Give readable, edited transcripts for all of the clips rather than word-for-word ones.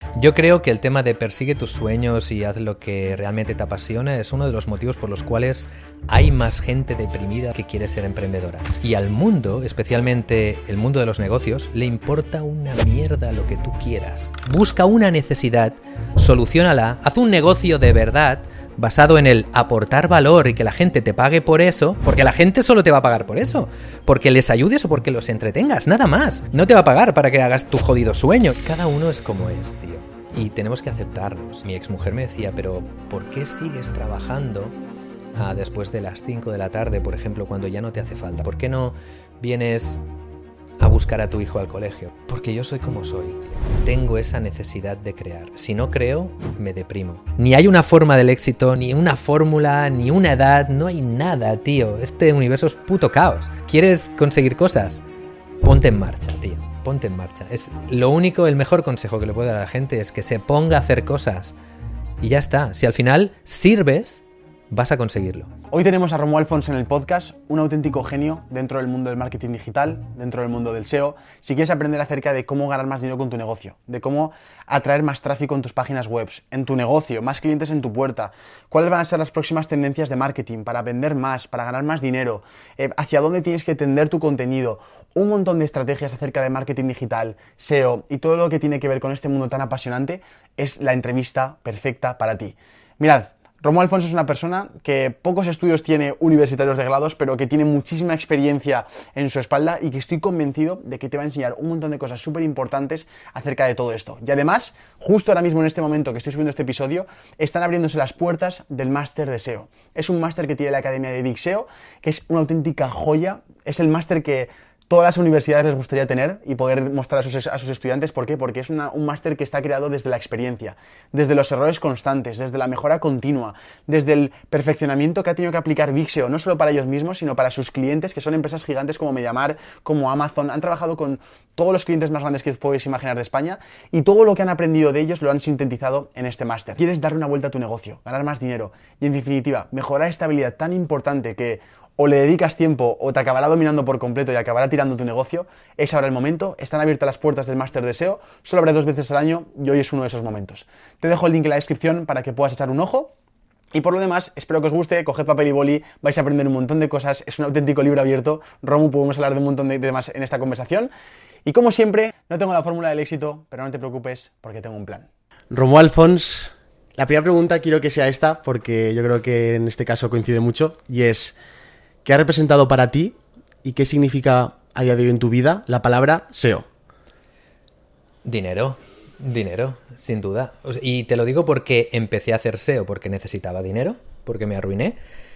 Yo creo que el tema de persigue tus sueños y haz lo que realmente te apasiona es uno de los motivos por los cuales hay más gente deprimida que quiere ser emprendedora. Y al mundo, especialmente el mundo de los negocios, le importa una mierda lo que tú quieras. Busca una necesidad, soluciónala, haz un negocio de verdad basado en el aportar valor y que la gente te pague por eso, porque la gente solo te va a pagar por eso, porque les ayudes o porque los entretengas, nada más. No te va a pagar para que hagas tu jodido sueño. Cada uno es como es, tío. Y tenemos que aceptarnos. Mi exmujer me decía, pero ¿por qué sigues trabajando después de las 5 de la tarde, por ejemplo, cuando ya no te hace falta? ¿Por qué no vienes a buscar a tu hijo al colegio? Porque yo soy como soy, tío. Tengo esa necesidad de crear. Si no creo, me deprimo. Ni hay una forma del éxito, ni una fórmula, ni una edad, no hay nada, tío. Este universo es puto caos. ¿Quieres conseguir cosas? Ponte en marcha, tío. Ponte en marcha. Es lo único, el mejor consejo que le puedo dar a la gente es que se ponga a hacer cosas. Y ya está. Si al final sirves, vas a conseguirlo. Hoy tenemos a Romuald Fons en el podcast, un auténtico genio dentro del mundo del marketing digital, dentro del mundo del SEO. Si quieres aprender acerca de cómo ganar más dinero con tu negocio, de cómo atraer más tráfico en tus páginas web, en tu negocio, más clientes en tu puerta, cuáles van a ser las próximas tendencias de marketing para vender más, para ganar más dinero, hacia dónde tienes que tender tu contenido, un montón de estrategias acerca de marketing digital, SEO y todo lo que tiene que ver con este mundo tan apasionante, es la entrevista perfecta para ti. Mirad, Romuald Fons es una persona que pocos estudios tiene universitarios reglados, pero que tiene muchísima experiencia en su espalda y que estoy convencido de que te va a enseñar un montón de cosas súper importantes acerca de todo esto. Y además, justo ahora mismo en este momento que estoy subiendo este episodio, están abriéndose las puertas del máster de SEO. Es un máster que tiene la Academia de Big SEO, que es una auténtica joya. Es el máster que todas las universidades les gustaría tener y poder mostrar a sus estudiantes. ¿Por qué? Porque es un máster que está creado desde la experiencia, desde los errores constantes, desde la mejora continua, desde el perfeccionamiento que ha tenido que aplicar Big SEO, no solo para ellos mismos, sino para sus clientes, que son empresas gigantes como MediaMarkt, como Amazon. Han trabajado con todos los clientes más grandes que podéis imaginar de España y todo lo que han aprendido de ellos lo han sintetizado en este máster. ¿Quieres darle una vuelta a tu negocio, ganar más dinero y, en definitiva, mejorar esta habilidad tan importante que o le dedicas tiempo o te acabará dominando por completo y acabará tirando tu negocio? Es ahora el momento. Están abiertas las puertas del máster de SEO, solo habrá 2 veces al año y hoy es uno de esos momentos. Te dejo el link en la descripción para que puedas echar un ojo. Y por lo demás, espero que os guste, coged papel y boli, vais a aprender un montón de cosas, es un auténtico libro abierto. Romu, podemos hablar de un montón de temas en esta conversación. Y como siempre, no tengo la fórmula del éxito, pero no te preocupes porque tengo un plan. Romuald Fons, la primera pregunta quiero que sea esta, porque yo creo que en este caso coincide mucho, y es: ¿qué ha representado para ti y qué significa a día de hoy en tu vida la palabra SEO? Dinero, sin duda. Y te lo digo porque empecé a hacer SEO porque necesitaba dinero, porque me arruiné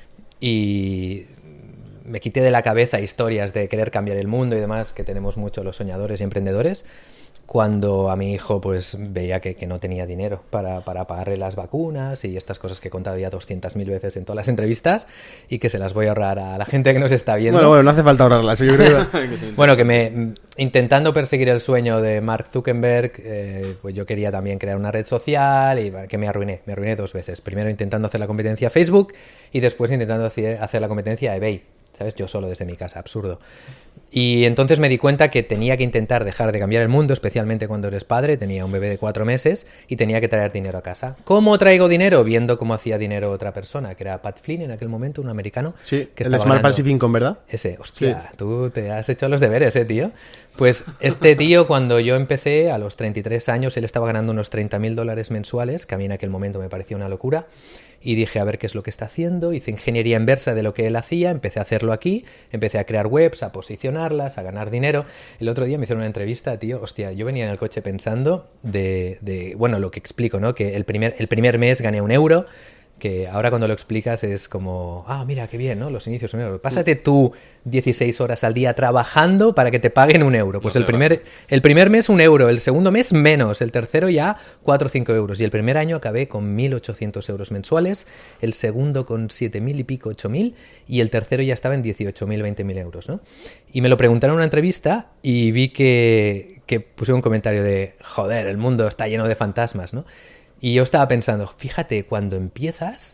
y me quité de la cabeza historias de querer cambiar el mundo y demás, que tenemos mucho los soñadores y emprendedores, cuando a mi hijo pues veía que no tenía dinero para pagarle las vacunas y estas cosas que he contado ya 200.000 veces en todas las entrevistas y que se las voy a ahorrar a la gente que nos está viendo. Bueno, no hace falta ahorrarlas, yo creo. Bueno, intentando perseguir el sueño de Mark Zuckerberg, pues yo quería también crear una red social y que me arruiné 2 veces. Primero intentando hacer la competencia a Facebook y después intentando hacer la competencia a eBay. ¿Sabes? Yo solo desde mi casa, absurdo. Y entonces me di cuenta que tenía que intentar dejar de cambiar el mundo, especialmente cuando eres padre. Tenía un bebé de 4 meses y tenía que traer dinero a casa. ¿Cómo traigo dinero? Viendo cómo hacía dinero otra persona, que era Pat Flynn en aquel momento, un americano. Sí, que el Smart Passive Income, ¿verdad? Ese, hostia, sí. Tú te has hecho los deberes, tío. Pues este tío, cuando yo empecé, a los 33 años, él estaba ganando unos $30.000 mensuales, que a mí en aquel momento me parecía una locura. Y dije, a ver qué es lo que está haciendo. Hice ingeniería inversa de lo que él hacía. Empecé a hacerlo aquí. Empecé a crear webs, a posicionarlas, a ganar dinero. El otro día me hicieron una entrevista, tío. Hostia, yo venía en el coche pensando bueno, lo que explico, ¿no? Que el primer mes gané €1. Que ahora cuando lo explicas es como, mira, qué bien, ¿no? Los inicios son €1. Pásate tú 16 horas al día trabajando para que te paguen €1. Pues el primer mes €1, el segundo mes menos, el tercero ya 4 o 5 euros. Y el primer año acabé con 1.800 euros mensuales, el segundo con 7.000 y pico, 8.000, y el tercero ya estaba en 18.000, 20.000 euros, ¿no? Y me lo preguntaron en una entrevista y vi que puse un comentario de, joder, el mundo está lleno de fantasmas, ¿no? Y yo estaba pensando, fíjate, cuando empiezas,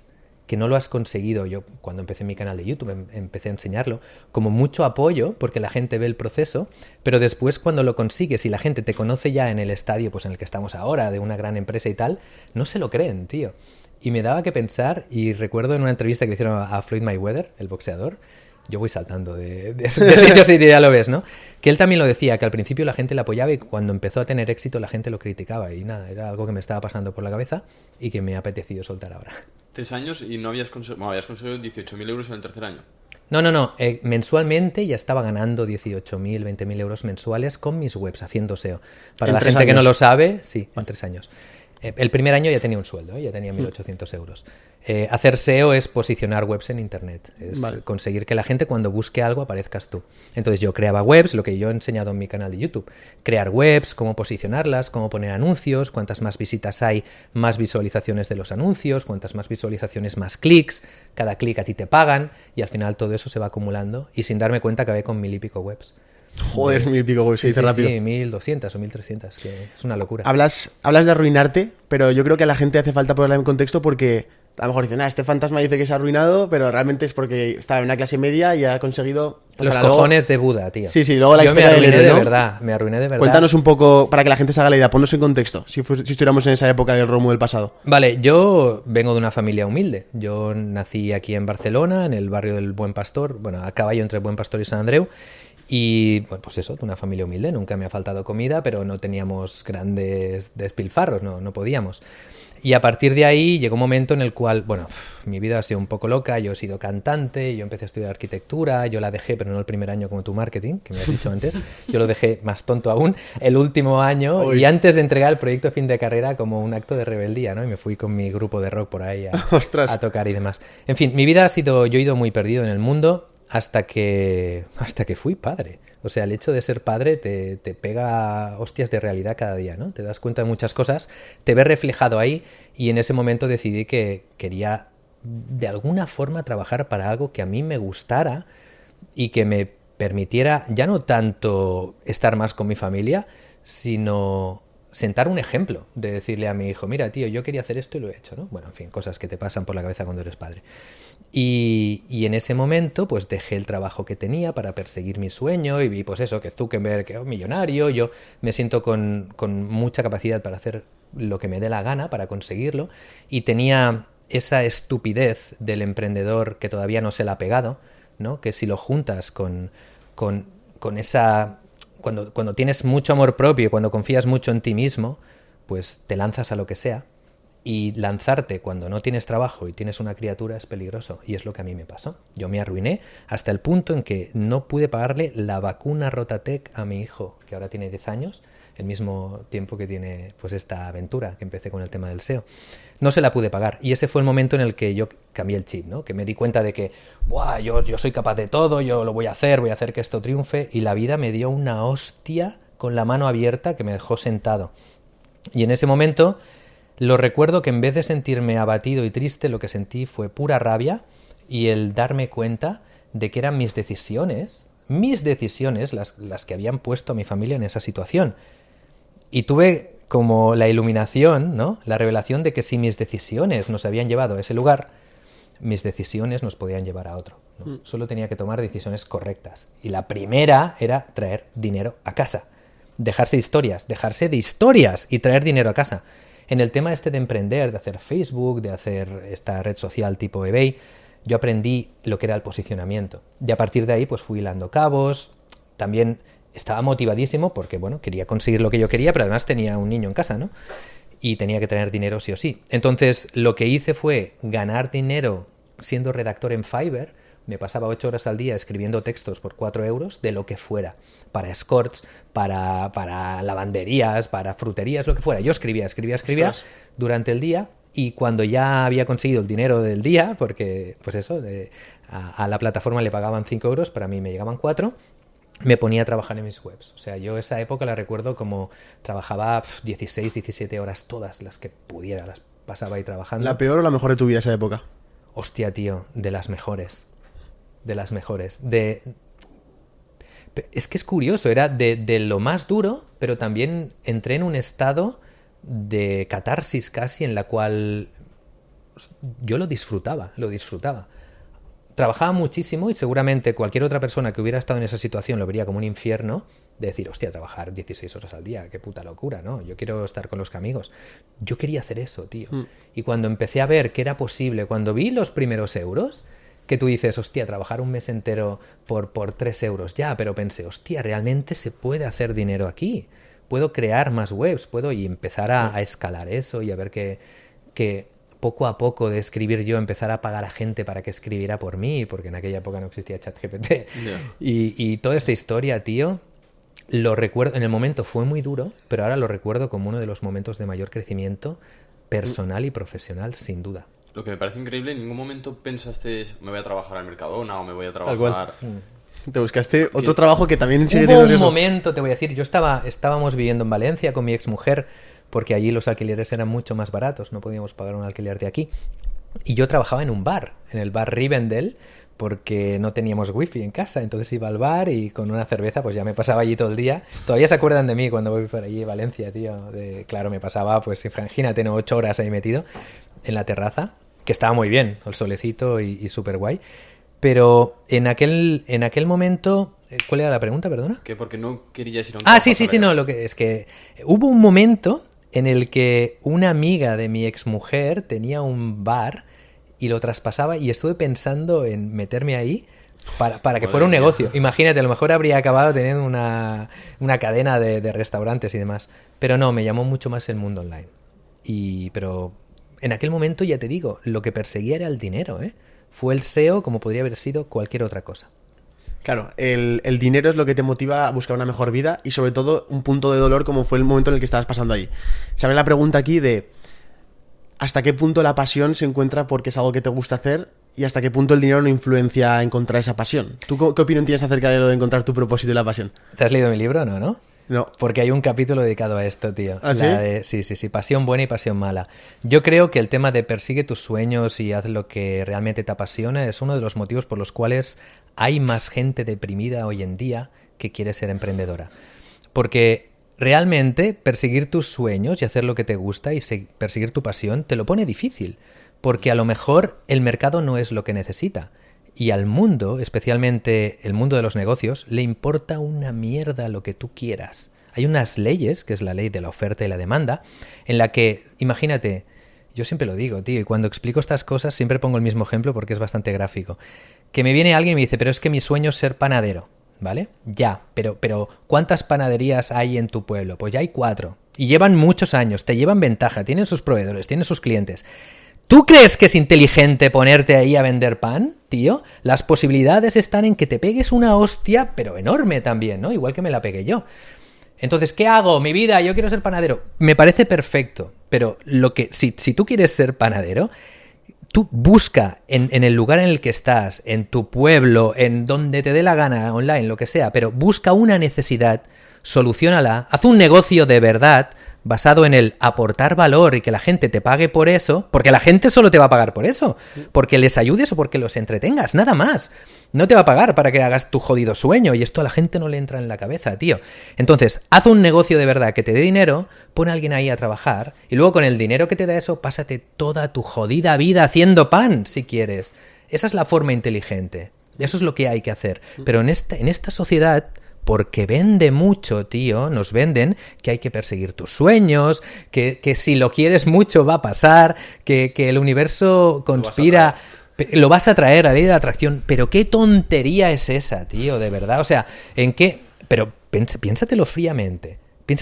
que no lo has conseguido. Yo cuando empecé mi canal de YouTube empecé a enseñarlo como mucho apoyo porque la gente ve el proceso, pero después cuando lo consigues y la gente te conoce ya en el estadio pues en el que estamos ahora, de una gran empresa y tal, no se lo creen, tío. Y me daba que pensar, y recuerdo en una entrevista que le hicieron a Floyd Mayweather, el boxeador, yo voy saltando de sitios y ya lo ves, ¿no? Que él también lo decía, que al principio la gente le apoyaba y cuando empezó a tener éxito la gente lo criticaba y nada, era algo que me estaba pasando por la cabeza y que me ha apetecido soltar ahora. 3 años y no habías conseguido... Bueno, habías conseguido 18.000 euros en el tercer año. No. Mensualmente ya estaba ganando 18.000, 20.000 euros mensuales con mis webs, haciendo SEO. Para la gente que no lo sabe, sí, en 3 años. El primer año ya tenía un sueldo, ya tenía 1.800 euros. Hacer SEO es posicionar webs en Internet, es conseguir que la gente cuando busque algo aparezcas tú. Entonces yo creaba webs, lo que yo he enseñado en mi canal de YouTube. Crear webs, cómo posicionarlas, cómo poner anuncios, cuantas más visitas hay, más visualizaciones de los anuncios, cuantas más visualizaciones, más clics, cada clic a ti te pagan y al final todo eso se va acumulando y sin darme cuenta acabé con 1.000 y pico webs. Joder, 1.000 y pico webs, se dice rápido. Sí, 1.200 o 1.300, que es una locura. Hablas de arruinarte, pero yo creo que a la gente hace falta ponerla en contexto porque a lo mejor dicen, este fantasma dice que se ha arruinado, pero realmente es porque estaba en una clase media y ha conseguido... Los cojones de Buda, tío. Sí, luego la historia me arruiné del héroe, ¿no? me arruiné de verdad. Cuéntanos un poco, para que la gente se haga la idea, ponnos en contexto, si estuviéramos en esa época del Romu del pasado. Vale, yo vengo de una familia humilde. Yo nací aquí en Barcelona, en el barrio del Buen Pastor, bueno, a caballo entre Buen Pastor y Sant Andreu. Y, bueno, pues eso, de una familia humilde, nunca me ha faltado comida, pero no teníamos grandes despilfarros, no podíamos. Y a partir de ahí llegó un momento en el cual, bueno, mi vida ha sido un poco loca, yo he sido cantante, yo empecé a estudiar arquitectura, yo la dejé, pero no el primer año como tu marketing, que me has dicho antes, yo lo dejé más tonto aún, el último año, y antes de entregar el proyecto de fin de carrera como un acto de rebeldía, ¿no? Y me fui con mi grupo de rock por ahí a tocar y demás. En fin, mi vida ha sido, yo he ido muy perdido en el mundo, hasta que fui padre. O sea, el hecho de ser padre te pega hostias de realidad cada día, ¿no? Te das cuenta de muchas cosas, te ves reflejado ahí y en ese momento decidí que quería de alguna forma trabajar para algo que a mí me gustara y que me permitiera ya no tanto estar más con mi familia, sino sentar un ejemplo de decirle a mi hijo, mira, tío, yo quería hacer esto y lo he hecho, ¿no? Bueno, en fin, cosas que te pasan por la cabeza cuando eres padre. Y en ese momento, pues dejé el trabajo que tenía para perseguir mi sueño y vi, pues eso, que Zuckerberg es millonario, yo me siento con mucha capacidad para hacer lo que me dé la gana, para conseguirlo, y tenía esa estupidez del emprendedor que todavía no se la ha pegado, ¿no? Que si lo juntas con esa... Cuando tienes mucho amor propio, cuando confías mucho en ti mismo, pues te lanzas a lo que sea. Y lanzarte cuando no tienes trabajo y tienes una criatura es peligroso. Y es lo que a mí me pasó. Yo me arruiné hasta el punto en que no pude pagarle la vacuna Rotatec a mi hijo, que ahora tiene 10 años, el mismo tiempo que tiene pues esta aventura que empecé con el tema del SEO. No se la pude pagar. Y ese fue el momento en el que yo cambié el chip, ¿no? Que me di cuenta de que ¡buah! Yo soy capaz de todo, yo lo voy a hacer que esto triunfe. Y la vida me dio una hostia con la mano abierta que me dejó sentado. Y en ese momento... Lo recuerdo que en vez de sentirme abatido y triste, lo que sentí fue pura rabia y el darme cuenta de que eran mis decisiones las que habían puesto a mi familia en esa situación. Y tuve como la iluminación, ¿no? La revelación de que si mis decisiones nos habían llevado a ese lugar, mis decisiones nos podían llevar a otro, ¿no? Solo tenía que tomar decisiones correctas. Y la primera era traer dinero a casa. Dejarse de historias y traer dinero a casa. En el tema este de emprender, de hacer Facebook, de hacer esta red social tipo eBay, yo aprendí lo que era el posicionamiento. Y a partir de ahí pues fui hilando cabos, también estaba motivadísimo porque, bueno, quería conseguir lo que yo quería, pero además tenía un niño en casa, ¿no? Y tenía que tener dinero sí o sí. Entonces lo que hice fue ganar dinero siendo redactor en Fiverr. Me pasaba 8 horas al día escribiendo textos por 4 euros de lo que fuera, para escorts, para lavanderías, para fruterías, lo que fuera. Yo escribía durante el día y cuando ya había conseguido el dinero del día, porque pues eso, a la plataforma le pagaban 5 euros, para mí me llegaban 4, me ponía a trabajar en mis webs. O sea, yo esa época la recuerdo como trabajaba 16, 17 horas, todas las que pudiera, las pasaba ahí trabajando. ¿La peor o la mejor de tu vida esa época? Hostia, tío, de las mejores. Es que es curioso, era de lo más duro, pero también entré en un estado de catarsis casi en la cual yo lo disfrutaba. Trabajaba muchísimo y seguramente cualquier otra persona que hubiera estado en esa situación lo vería como un infierno, de decir, hostia, trabajar 16 horas al día, qué puta locura, ¿no? Yo quiero estar con los amigos. Yo quería hacer eso, tío. Y cuando empecé a ver que era posible, cuando vi los primeros euros, que tú dices, hostia, trabajar un mes entero por 3 euros, ya, pero pensé, hostia, realmente se puede hacer dinero aquí. Puedo crear más webs, y empezar a escalar eso y a ver que poco a poco de escribir yo empezar a pagar a gente para que escribiera por mí, porque en aquella época no existía ChatGPT. Yeah. Y toda esta historia, tío, lo recuerdo, en el momento fue muy duro, pero ahora lo recuerdo como uno de los momentos de mayor crecimiento personal y profesional, sin duda. Lo que me parece increíble, en ningún momento pensaste, me voy a trabajar al Mercadona o me voy a trabajar... Te buscaste otro trabajo que también... Hubo un momento, te voy a decir, estábamos viviendo en Valencia con mi exmujer, porque allí los alquileres eran mucho más baratos, no podíamos pagar un alquiler de aquí. Y yo trabajaba en un bar, en el bar Rivendell, porque no teníamos wifi en casa, entonces iba al bar y con una cerveza pues ya me pasaba allí todo el día. Todavía se acuerdan de mí cuando voy por allí a Valencia, tío. Claro, me pasaba, pues imagínate, 8 horas ahí metido en la terraza, que estaba muy bien, el solecito y súper guay. Pero en aquel momento... ¿Cuál era la pregunta, perdona? Que porque no querías ir a un... Sí, no, lo que es que hubo un momento en el que una amiga de mi exmujer tenía un bar y lo traspasaba y estuve pensando en meterme ahí para que fuera un negocio. Imagínate, a lo mejor habría acabado teniendo una cadena de restaurantes y demás. Pero no, me llamó mucho más el mundo online. Pero en aquel momento, ya te digo, lo que perseguía era el dinero, ¿eh? Fue el SEO como podría haber sido cualquier otra cosa. Claro, el dinero es lo que te motiva a buscar una mejor vida y sobre todo un punto de dolor como fue el momento en el que estabas pasando ahí. Se abre la pregunta aquí de ¿hasta qué punto la pasión se encuentra porque es algo que te gusta hacer y hasta qué punto el dinero no influencia a encontrar esa pasión? ¿Tú qué opinión tienes acerca de lo de encontrar tu propósito y la pasión? ¿Te has leído mi libro? No. No. Porque hay un capítulo dedicado a esto, tío. ¿Ah, sí? Sí. Pasión buena y pasión mala. Yo creo que el tema de persigue tus sueños y haz lo que realmente te apasiona es uno de los motivos por los cuales hay más gente deprimida hoy en día que quiere ser emprendedora. Porque realmente perseguir tus sueños y hacer lo que te gusta y perseguir tu pasión te lo pone difícil. Porque a lo mejor el mercado no es lo que necesita. Y al mundo, especialmente el mundo de los negocios, le importa una mierda lo que tú quieras. Hay unas leyes, que es la ley de la oferta y la demanda, en la que, imagínate, yo siempre lo digo, tío, y cuando explico estas cosas siempre pongo el mismo ejemplo porque es bastante gráfico. Que me viene alguien y me dice, pero es que mi sueño es ser panadero, ¿vale? Ya, pero ¿cuántas panaderías hay en tu pueblo? Pues ya hay 4. Y llevan muchos años, te llevan ventaja, tienen sus proveedores, tienen sus clientes. ¿Tú crees que es inteligente ponerte ahí a vender pan, tío? Las posibilidades están en que te pegues una hostia, pero enorme también, ¿no? Igual que me la pegué yo. Entonces, ¿qué hago? Mi vida, yo quiero ser panadero. Me parece perfecto, pero si tú quieres ser panadero, tú busca en el lugar en el que estás, en tu pueblo, en donde te dé la gana, online, lo que sea, pero busca una necesidad, soluciónala, haz un negocio de verdad, basado en el aportar valor y que la gente te pague por eso, porque la gente solo te va a pagar por eso, porque les ayudes o porque los entretengas, nada más. No te va a pagar para que hagas tu jodido sueño y esto a la gente no le entra en la cabeza, tío. Entonces, haz un negocio de verdad que te dé dinero, pon a alguien ahí a trabajar y luego con el dinero que te da eso, pásate toda tu jodida vida haciendo pan, si quieres. Esa es la forma inteligente. Eso es lo que hay que hacer. Pero en esta sociedad... Porque vende mucho, tío, nos venden que hay que perseguir tus sueños, que si lo quieres mucho va a pasar, que el universo conspira, lo vas a traer, la ley de la atracción. Pero qué tontería es esa, tío, de verdad. O sea, ¿en qué? Pero piénsatelo fríamente.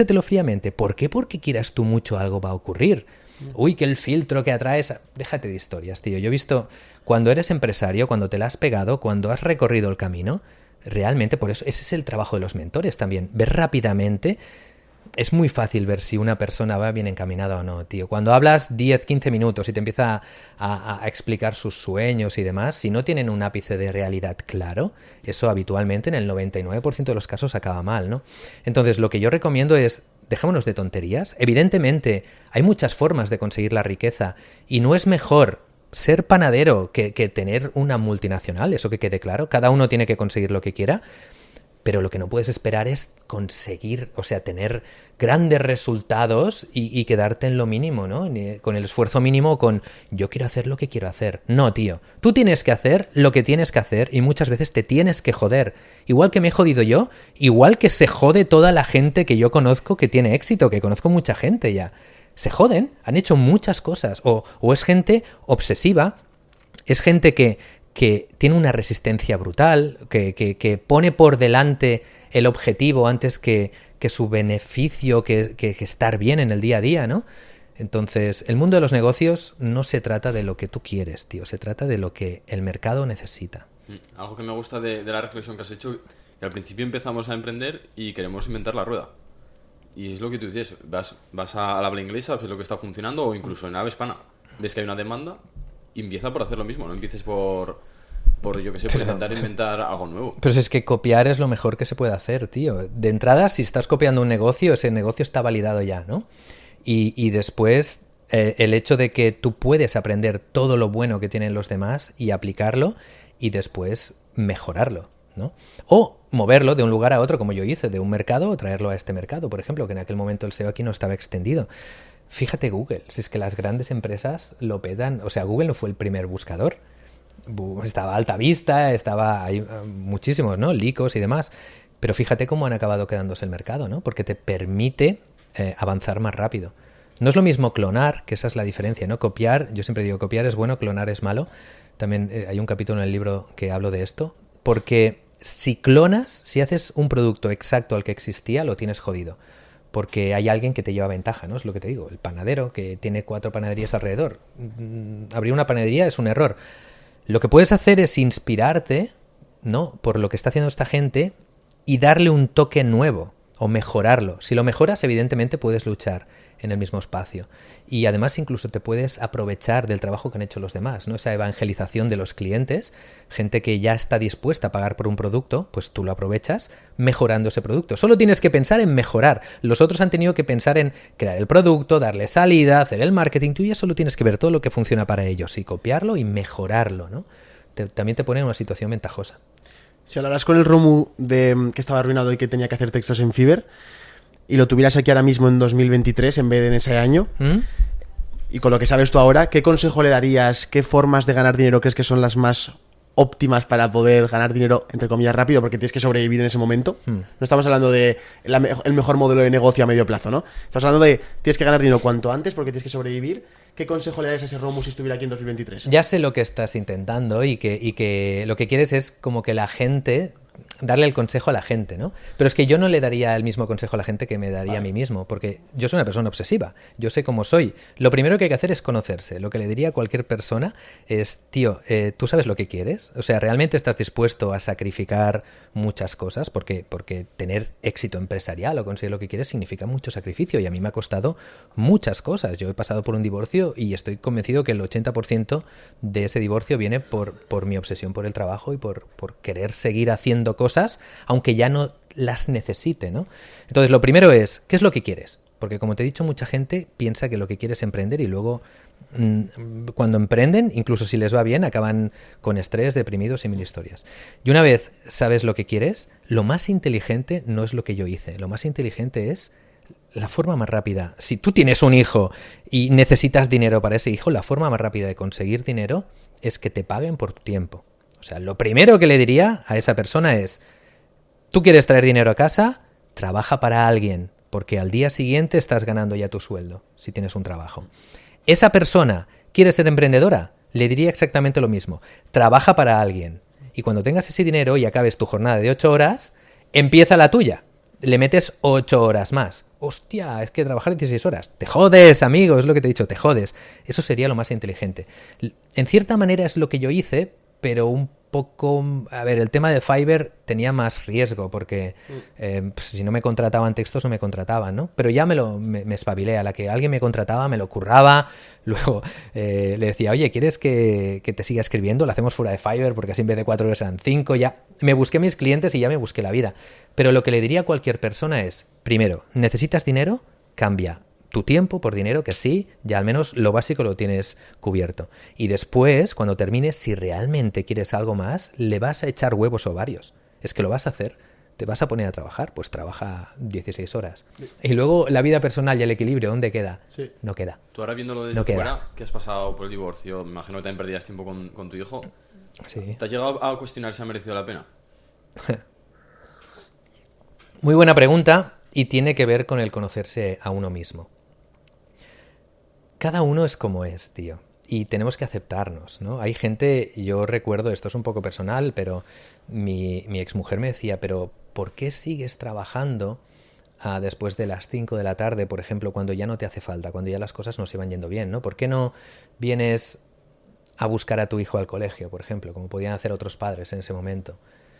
¿Por qué? Porque quieras tú mucho algo va a ocurrir. Uy, que el filtro que atraes... Déjate de historias, tío. Yo he visto, cuando eres empresario, cuando te la has pegado, cuando has recorrido el camino... Realmente, por eso, ese es el trabajo de los mentores también. Ver rápidamente, es muy fácil ver si una persona va bien encaminada o no, tío. Cuando hablas 10, 15 minutos y te empieza a explicar sus sueños y demás, si no tienen un ápice de realidad claro, eso habitualmente en el 99% de los casos acaba mal, ¿no? Entonces, lo que yo recomiendo es, dejémonos de tonterías. Evidentemente, hay muchas formas de conseguir la riqueza y no es mejor ser panadero que tener una multinacional, eso que quede claro. Cada uno tiene que conseguir lo que quiera. pero lo que no puedes esperar es conseguir, o sea, tener grandes resultados y quedarte en lo mínimo, ¿no? Con el esfuerzo mínimo, con yo quiero hacer lo que quiero hacer. No, tío. Tú tienes que hacer lo que tienes que hacer y muchas veces te tienes que joder. Igual que me he jodido yo, igual que se jode toda la gente que yo conozco que tiene éxito, que conozco mucha gente ya. Se joden, han hecho muchas cosas. O es gente obsesiva, es gente que tiene una resistencia brutal, que pone por delante el objetivo antes que su beneficio, que estar bien en el día a día, ¿no? Entonces, el mundo de los negocios no se trata de lo que tú quieres, tío, se trata de lo que el mercado necesita. Algo que me gusta de la reflexión que has hecho, que al principio empezamos a emprender y queremos inventar la rueda. Y es lo que tú dices, vas a la habla inglesa, ves lo que está funcionando, o incluso en habla hispana, ves que hay una demanda, y empieza por hacer lo mismo, no empieces por yo que sé, por intentar inventar algo nuevo. Pero si es que copiar es lo mejor que se puede hacer, tío. De entrada, si estás copiando un negocio, ese negocio está validado ya, ¿no? Y después, el hecho de que tú puedes aprender todo lo bueno que tienen los demás y aplicarlo, y después mejorarlo, ¿no? O moverlo de un lugar a otro, como yo hice, de un mercado, o traerlo a este mercado, por ejemplo, que en aquel momento el SEO aquí no estaba extendido. Fíjate Google, si es que las grandes empresas lo pedan. O sea, Google no fue el primer buscador. Estaba AltaVista, hay muchísimos, ¿no? Lycos y demás. Pero fíjate cómo han acabado quedándose el mercado, ¿no? Porque te permite avanzar más rápido. No es lo mismo clonar, que esa es la diferencia, ¿no? Copiar, yo siempre digo, copiar es bueno, clonar es malo. También hay un capítulo en el libro que hablo de esto. Porque si clonas, si haces un producto exacto al que existía, lo tienes jodido. Porque hay alguien que te lleva ventaja, ¿no? Es lo que te digo. El panadero, que tiene 4 panaderías alrededor. Abrir una panadería es un error. Lo que puedes hacer es inspirarte, ¿no? Por lo que está haciendo esta gente y darle un toque nuevo o mejorarlo. Si lo mejoras, evidentemente puedes luchar en el mismo espacio. Y además incluso te puedes aprovechar del trabajo que han hecho los demás, ¿no? Esa evangelización de los clientes, gente que ya está dispuesta a pagar por un producto, pues tú lo aprovechas mejorando ese producto. Solo tienes que pensar en mejorar. Los otros han tenido que pensar en crear el producto, darle salida, hacer el marketing. Tú ya solo tienes que ver todo lo que funciona para ellos y copiarlo y mejorarlo, ¿no? También te pone en una situación ventajosa. Si hablaras con el Romu que estaba arruinado y que tenía que hacer textos en Fiverr, y lo tuvieras aquí ahora mismo en 2023 en vez de en ese año, y con lo que sabes tú ahora, ¿qué consejo le darías? ¿Qué formas de ganar dinero crees que son las más óptimas para poder ganar dinero, entre comillas, rápido, porque tienes que sobrevivir en ese momento? No estamos hablando de el mejor modelo de negocio a medio plazo, ¿no? Estamos hablando de tienes que ganar dinero cuanto antes porque tienes que sobrevivir. ¿Qué consejo le darías a ese Romu si estuviera aquí en 2023? Ya sé lo que estás intentando y que lo que quieres es como que la gente... darle el consejo a la gente, ¿no? Pero es que yo no le daría el mismo consejo a la gente que me daría a mí mismo, porque yo soy una persona obsesiva, yo sé cómo soy. Lo primero que hay que hacer es conocerse. Lo que le diría a cualquier persona es, tío, ¿tú sabes lo que quieres? O sea, ¿realmente estás dispuesto a sacrificar muchas cosas? Porque tener éxito empresarial o conseguir lo que quieres significa mucho sacrificio, y a mí me ha costado muchas cosas. Yo he pasado por un divorcio y estoy convencido que el 80% de ese divorcio viene por mi obsesión por el trabajo y por querer seguir haciendo cosas, aunque ya no las necesite, ¿no? Entonces, lo primero es, ¿qué es lo que quieres? Porque, como te he dicho, mucha gente piensa que lo que quiere es emprender y luego, cuando emprenden, incluso si les va bien, acaban con estrés, deprimidos y mil historias. Y una vez sabes lo que quieres, lo más inteligente no es lo que yo hice. Lo más inteligente es la forma más rápida. Si tú tienes un hijo y necesitas dinero para ese hijo, la forma más rápida de conseguir dinero es que te paguen por tu tiempo. O sea, lo primero que le diría a esa persona es, ¿tú quieres traer dinero a casa? Trabaja para alguien, porque al día siguiente estás ganando ya tu sueldo, si tienes un trabajo. Esa persona quiere ser emprendedora, le diría exactamente lo mismo. Trabaja para alguien. Y cuando tengas ese dinero y acabes tu jornada de 8 horas, empieza la tuya. Le metes 8 horas más. Hostia, es que trabajar 16 horas. Te jodes, amigo, es lo que te he dicho, te jodes. Eso sería lo más inteligente. En cierta manera es lo que yo hice, pero un poco... A ver, el tema de Fiverr tenía más riesgo porque pues, si no me contrataban textos no me contrataban, ¿no? Pero ya me espabilé. A la que alguien me contrataba, me lo curraba. Luego le decía, oye, ¿quieres que te siga escribiendo? Lo hacemos fuera de Fiverr porque así en vez de 4 horas eran 5. Ya me busqué mis clientes y ya me busqué la vida. Pero lo que le diría a cualquier persona es, primero, ¿necesitas dinero? Cambia tu tiempo por dinero, que sí, ya al menos lo básico lo tienes cubierto. Y después, cuando termines, si realmente quieres algo más, le vas a echar huevos o varios. Es que lo vas a hacer. ¿Te vas a poner a trabajar? Pues trabaja 16 horas. Y luego la vida personal y el equilibrio, ¿dónde queda? Sí. No queda. Tú ahora viéndolo desde No queda. fuera, que has pasado por el divorcio, me imagino que también perdías tiempo con tu hijo. Sí. ¿Te has llegado a cuestionar si ha merecido la pena? Muy buena pregunta y tiene que ver con el conocerse a uno mismo. Cada uno es como es, tío. Y tenemos que aceptarnos, ¿no? Hay gente, yo recuerdo, esto es un poco personal, pero mi exmujer me decía, pero ¿por qué sigues trabajando después de las 5 de la tarde, por ejemplo, cuando ya no te hace falta, cuando ya las cosas no se van yendo bien, ¿no? ¿Por qué no vienes a buscar a tu hijo al colegio, por ejemplo, como podían hacer otros padres en ese momento?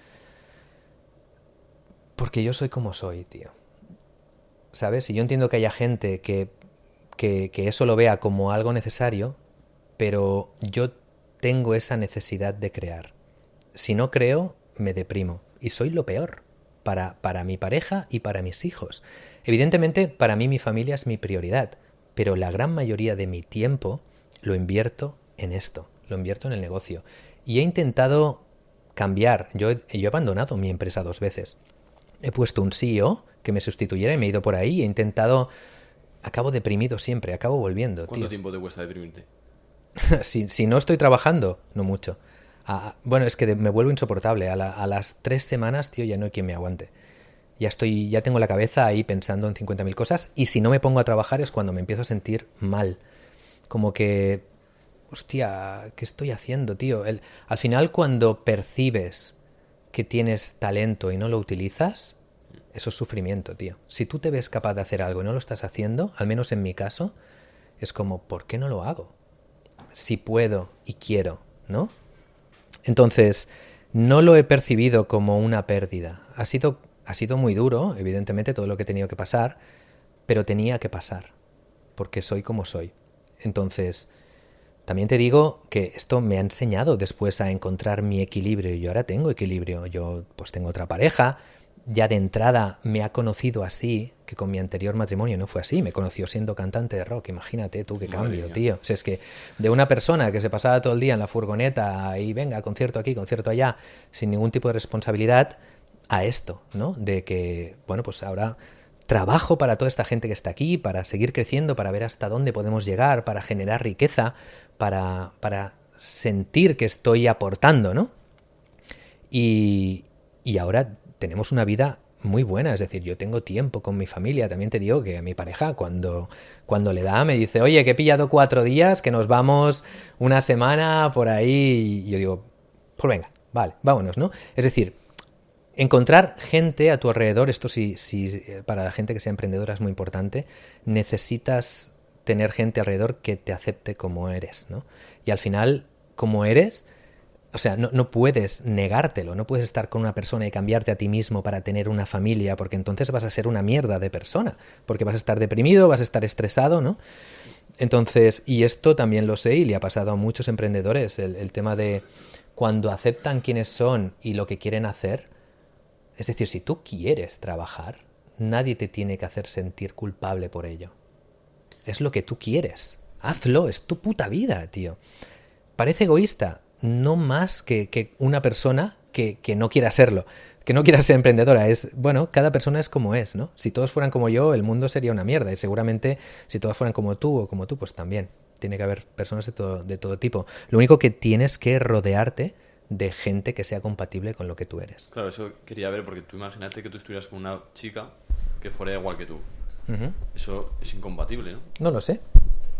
Porque yo soy como soy, tío. ¿Sabes? Y yo entiendo que haya gente que eso lo vea como algo necesario, pero yo tengo esa necesidad de crear. Si no creo, me deprimo. Y soy lo peor para mi pareja y para mis hijos. Evidentemente, para mí mi familia es mi prioridad, pero la gran mayoría de mi tiempo lo invierto en esto, lo invierto en el negocio. Y he intentado cambiar. Yo he abandonado mi empresa 2 veces. He puesto un CEO que me sustituyera y me he ido por ahí y he intentado... Acabo deprimido siempre, acabo volviendo, tío. ¿Cuánto tiempo te cuesta deprimirte? Si no estoy trabajando, no mucho. Bueno, es que me vuelvo insoportable. A las 3 semanas, tío, ya no hay quien me aguante. Ya tengo la cabeza ahí pensando en 50.000 cosas y si no me pongo a trabajar es cuando me empiezo a sentir mal. Como que, hostia, ¿qué estoy haciendo, tío? Al final, cuando percibes que tienes talento y no lo utilizas, eso es sufrimiento, tío. Si tú te ves capaz de hacer algo y no lo estás haciendo, al menos en mi caso, es como, ¿por qué no lo hago? Si puedo y quiero, ¿no? Entonces, no lo he percibido como una pérdida. Ha sido muy duro, evidentemente, todo lo que he tenido que pasar, pero tenía que pasar, porque soy como soy. Entonces, también te digo que esto me ha enseñado después a encontrar mi equilibrio. Y yo ahora tengo equilibrio. Yo pues tengo otra pareja. Ya de entrada me ha conocido así, que con mi anterior matrimonio no fue así. Me conoció siendo cantante de rock. Imagínate tú qué cambio, tío. O sea, es que de una persona que se pasaba todo el día en la furgoneta y venga, concierto aquí, concierto allá, sin ningún tipo de responsabilidad, a esto, ¿no? De que, bueno, pues ahora trabajo para toda esta gente que está aquí, para seguir creciendo, para ver hasta dónde podemos llegar, para generar riqueza, para sentir que estoy aportando, ¿no? Y ahora tenemos una vida muy buena, es decir, yo tengo tiempo con mi familia. También te digo que a mi pareja cuando le da me dice, oye, que he pillado 4 días, que nos vamos una semana por ahí, y yo digo, pues venga, vale, vámonos, ¿no? Es decir, encontrar gente a tu alrededor, esto sí para la gente que sea emprendedora es muy importante, necesitas tener gente alrededor que te acepte como eres, ¿no? Y al final, como eres... O sea, no puedes negártelo, no puedes estar con una persona y cambiarte a ti mismo para tener una familia, porque entonces vas a ser una mierda de persona, porque vas a estar deprimido, vas a estar estresado, ¿no? Entonces, y esto también lo sé y le ha pasado a muchos emprendedores, el tema de cuando aceptan quiénes son y lo que quieren hacer, es decir, si tú quieres trabajar, nadie te tiene que hacer sentir culpable por ello. Es lo que tú quieres, hazlo, es tu puta vida, tío. Parece egoísta. No más que una persona que no quiera serlo, que no quiera ser emprendedora. Es, bueno, cada persona es como es, ¿no? Si todos fueran como yo, el mundo sería una mierda. Y seguramente si todos fueran como tú o como tú, pues también. Tiene que haber personas de todo tipo. Lo único que tienes que rodearte de gente que sea compatible con lo que tú eres. Claro, eso quería ver, porque tú imagínate que tú estuvieras con una chica que fuera igual que tú. Uh-huh. Eso es incompatible, ¿no? No lo sé.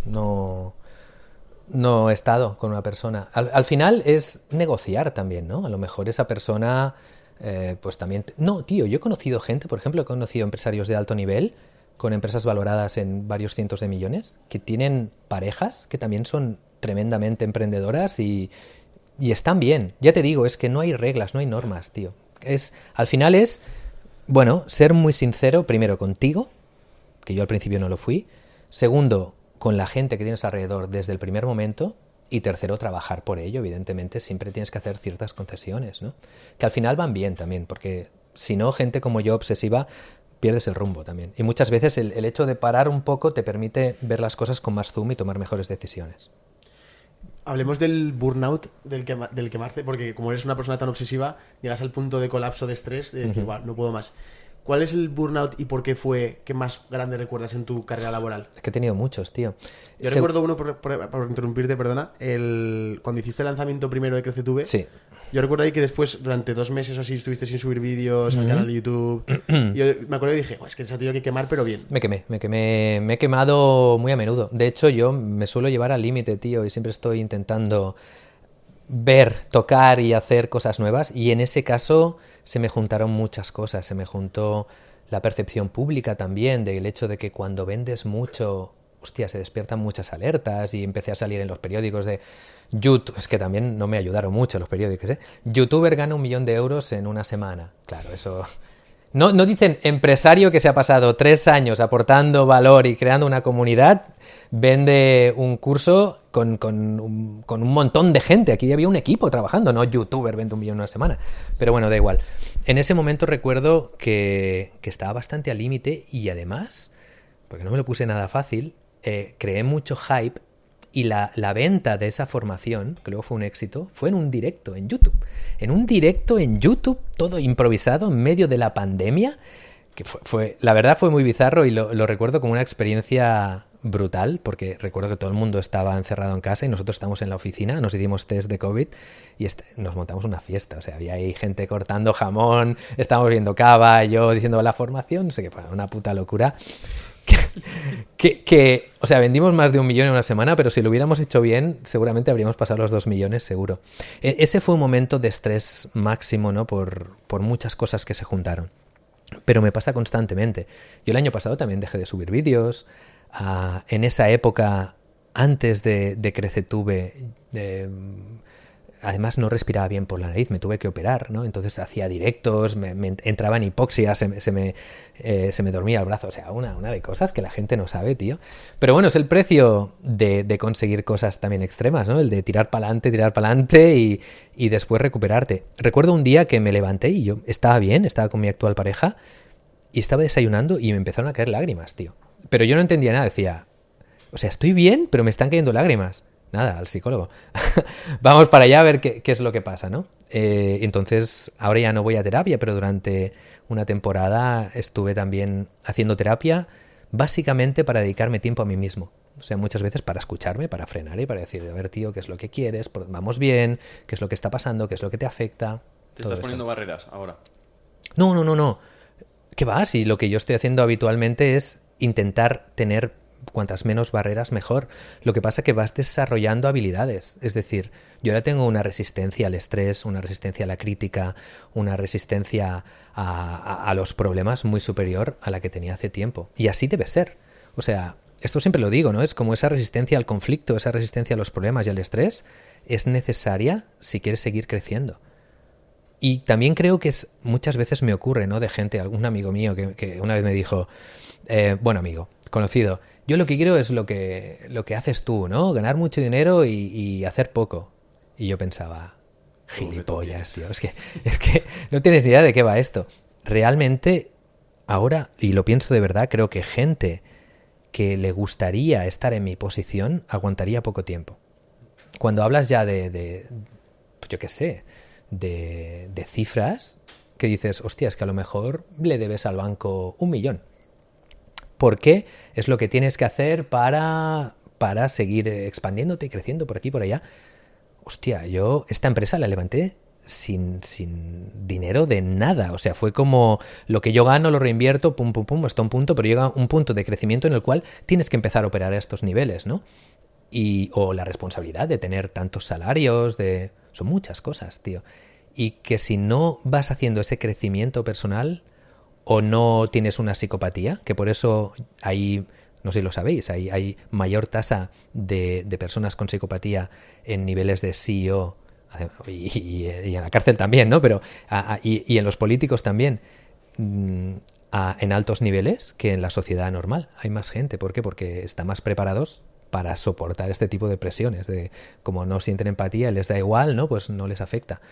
No he estado con una persona. Al final es negociar también, ¿no? A lo mejor esa persona, pues también... No, tío, yo he conocido gente, por ejemplo, he conocido empresarios de alto nivel, con empresas valoradas en varios cientos de millones, que tienen parejas que también son tremendamente emprendedoras y están bien. Ya te digo, es que no hay reglas, no hay normas, tío. Al final es, bueno, ser muy sincero, primero contigo, que yo al principio no lo fui. Segundo, con la gente que tienes alrededor desde el primer momento. Y tercero, trabajar por ello. Evidentemente siempre tienes que hacer ciertas concesiones, ¿no? Que al final van bien también, porque si no, gente como yo obsesiva, pierdes el rumbo también. Y muchas veces el hecho de parar un poco te permite ver las cosas con más zoom y tomar mejores decisiones. Hablemos del burnout, del quemarse, porque como eres una persona tan obsesiva, llegas al punto de colapso, de estrés, de decir, "Buah, no puedo más". ¿Cuál es el burnout y por qué fue que más grande recuerdas en tu carrera laboral? Es que he tenido muchos, tío. Yo recuerdo uno, por interrumpirte, perdona, cuando hiciste el lanzamiento primero de CreceTube. Sí. Yo recuerdo ahí que después, durante 2 meses o así, estuviste sin subir vídeos al canal de YouTube. Yo me acuerdo y dije, es que se ha tenido que quemar, pero bien. Me he quemado muy a menudo. De hecho, yo me suelo llevar al límite, tío, y siempre estoy intentando ver, tocar y hacer cosas nuevas. Y en ese caso se me juntaron muchas cosas. Se me juntó la percepción pública también, del hecho de que cuando vendes mucho, hostia, se despiertan muchas alertas, y empecé a salir en los periódicos de YouTube. Es que también no me ayudaron mucho los periódicos, ¿eh? YouTuber gana 1 millón de euros en una semana. Claro, eso... No dicen empresario que se ha pasado 3 años aportando valor y creando una comunidad, vende un curso con un montón de gente. Aquí había un equipo trabajando, no youtuber vende 1 millón en una semana. Pero bueno, da igual. En ese momento recuerdo que estaba bastante al límite, y además, porque no me lo puse nada fácil, creé mucho hype, y la venta de esa formación, que luego fue un éxito, fue en un directo en YouTube. En un directo en YouTube, todo improvisado, en medio de la pandemia, que la verdad fue muy bizarro, y lo recuerdo como una experiencia brutal, porque recuerdo que todo el mundo estaba encerrado en casa y nosotros estábamos en la oficina, nos hicimos test de COVID y nos montamos una fiesta. O sea, había ahí gente cortando jamón, estábamos viendo cava, yo diciendo la formación, no sé qué, fue una puta locura. O sea, vendimos más de 1 millón en una semana, pero si lo hubiéramos hecho bien, seguramente habríamos pasado los 2 millones, seguro. Ese fue un momento de estrés máximo, ¿no? Por muchas cosas que se juntaron. Pero me pasa constantemente. Yo el año pasado también dejé de subir vídeos. En esa época, antes de CreceTube, además no respiraba bien por la nariz, me tuve que operar, ¿no? Entonces hacía directos, me entraba en hipoxia, se me dormía el brazo. O sea, una de cosas que la gente no sabe, tío. Pero bueno, es el precio de conseguir cosas también extremas, ¿no? El de tirar para adelante y después recuperarte. Recuerdo un día que me levanté y yo estaba bien, estaba con mi actual pareja y estaba desayunando y me empezaron a caer lágrimas, tío. Pero yo no entendía nada, decía, o sea, estoy bien, pero me están cayendo lágrimas. Nada, al psicólogo. Vamos para allá a ver qué es lo que pasa, ¿no? Entonces, ahora ya no voy a terapia, pero durante una temporada estuve también haciendo terapia, básicamente para dedicarme tiempo a mí mismo. O sea, muchas veces para escucharme, para frenar y para decir, a ver, tío, ¿qué es lo que quieres? Vamos bien, ¿qué es lo que está pasando? ¿Qué es lo que te afecta? ¿Te estás poniendo barreras ahora? No. ¿Qué va? Si lo que yo estoy haciendo habitualmente es intentar tener cuantas menos barreras mejor. Lo que pasa es que vas desarrollando habilidades. Es decir, yo ahora tengo una resistencia al estrés, una resistencia a la crítica, una resistencia a los problemas muy superior a la que tenía hace tiempo. Y así debe ser. O sea, esto siempre lo digo, ¿no? Es como esa resistencia al conflicto, esa resistencia a los problemas y al estrés es necesaria si quieres seguir creciendo. Y también creo que muchas veces me ocurre, ¿no? De gente, algún amigo mío que una vez me dijo, bueno, amigo, conocido, yo lo que quiero es lo que haces tú, ¿no? Ganar mucho dinero y hacer poco. Y yo pensaba, gilipollas, tío, es que no tienes ni idea de qué va esto. Realmente, ahora, y lo pienso de verdad, creo que gente que le gustaría estar en mi posición aguantaría poco tiempo. Cuando hablas ya yo qué sé, de cifras que dices, hostia, es que a lo mejor le debes al banco 1 millón. ¿Por qué? Es lo que tienes que hacer para seguir expandiéndote y creciendo por aquí y por allá. Hostia, yo esta empresa la levanté sin dinero de nada. O sea, fue como lo que yo gano lo reinvierto, pum, hasta un punto, pero llega un punto de crecimiento en el cual tienes que empezar a operar a estos niveles, ¿no? O la responsabilidad de tener tantos salarios, son muchas cosas, tío. Y que si no vas haciendo ese crecimiento personal o no tienes una psicopatía, que por eso hay, no sé si lo sabéis, hay mayor tasa de personas con psicopatía en niveles de CEO y en la cárcel también, ¿no? Pero y en los políticos también, en altos niveles que en la sociedad normal. Hay más gente. ¿Por qué? Porque están más preparados para soportar este tipo de presiones. Como no sienten empatía, les da igual, ¿no? Pues no les afecta.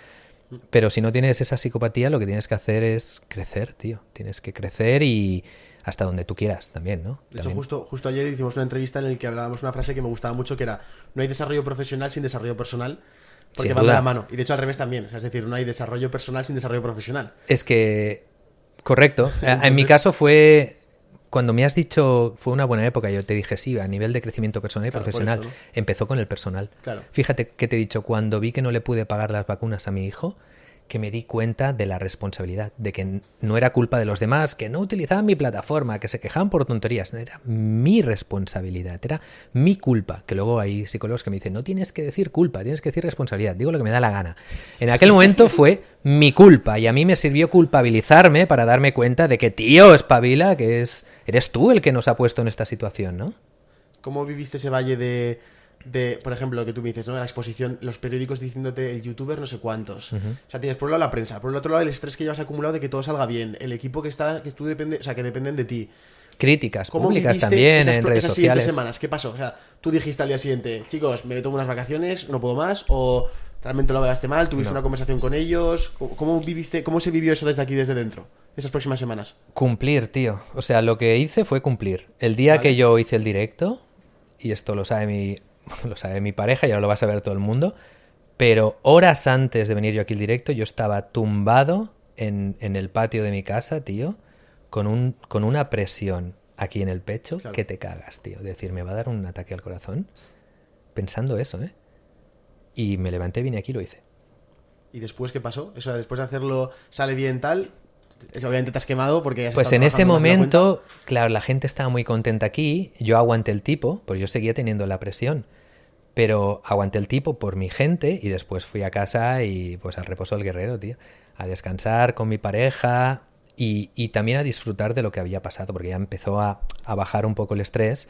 Pero si no tienes esa psicopatía, lo que tienes que hacer es crecer, tío. Tienes que crecer y hasta donde tú quieras también, ¿no? De hecho, justo ayer hicimos una entrevista en la que hablábamos una frase que me gustaba mucho, que era: no hay desarrollo profesional sin desarrollo personal, porque van de la mano. Y de hecho al revés también, o sea, es decir, no hay desarrollo personal sin desarrollo profesional. Es que, correcto. En mi caso fue, cuando me has dicho, fue una buena época, yo te dije sí, a nivel de crecimiento personal y profesional, esto, ¿no? Empezó con el personal. Claro. Fíjate que te he dicho, cuando vi que no le pude pagar las vacunas a mi hijo, que me di cuenta de la responsabilidad, de que no era culpa de los demás, que no utilizaban mi plataforma, que se quejaban por tonterías, era mi responsabilidad, era mi culpa, que luego hay psicólogos que me dicen, no tienes que decir culpa, tienes que decir responsabilidad, digo lo que me da la gana. En aquel momento fue mi culpa y a mí me sirvió culpabilizarme para darme cuenta de que, tío, espabila, que eres tú el que nos ha puesto en esta situación, ¿no? ¿Cómo viviste ese valle de, por ejemplo, lo que tú me dices, ¿no? La exposición, los periódicos diciéndote el youtuber no sé cuántos. O sea, tienes por un lado la prensa, por el otro lado el estrés que llevas acumulado de que todo salga bien, el equipo que tú depende, o sea, que dependen de ti. Críticas ¿Cómo públicas viviste también en redes esas sociales. semanas? ¿Qué pasó? O sea, tú dijiste al día siguiente, chicos, me tomo unas vacaciones, no puedo más, o realmente lo veaste mal, tuviste una conversación con ellos. ¿Cómo se vivió eso desde aquí, desde dentro, esas próximas semanas? Cumplir, tío. O sea, lo que hice fue cumplir. El día que yo hice el directo, y esto lo sabe mi pareja y ahora lo va a saber todo el mundo, pero horas antes de venir yo aquí al directo, yo estaba tumbado en el patio de mi casa, tío, con una presión aquí en el pecho, claro, que te cagas, tío. De decir, me va a dar un ataque al corazón pensando eso, ¿eh? Y me levanté, vine aquí y lo hice. ¿Y después qué pasó? O sea, después de hacerlo, sale bien tal... Obviamente te has quemado porque ya has Pues estado en ese trabajando más de la momento, cuenta. claro, la gente estaba muy contenta aquí, yo aguanté el tipo, porque yo seguía teniendo la presión, pero aguanté el tipo por mi gente y después fui a casa y pues al reposo del guerrero, tío, a descansar con mi pareja y también a disfrutar de lo que había pasado, porque ya empezó a bajar un poco el estrés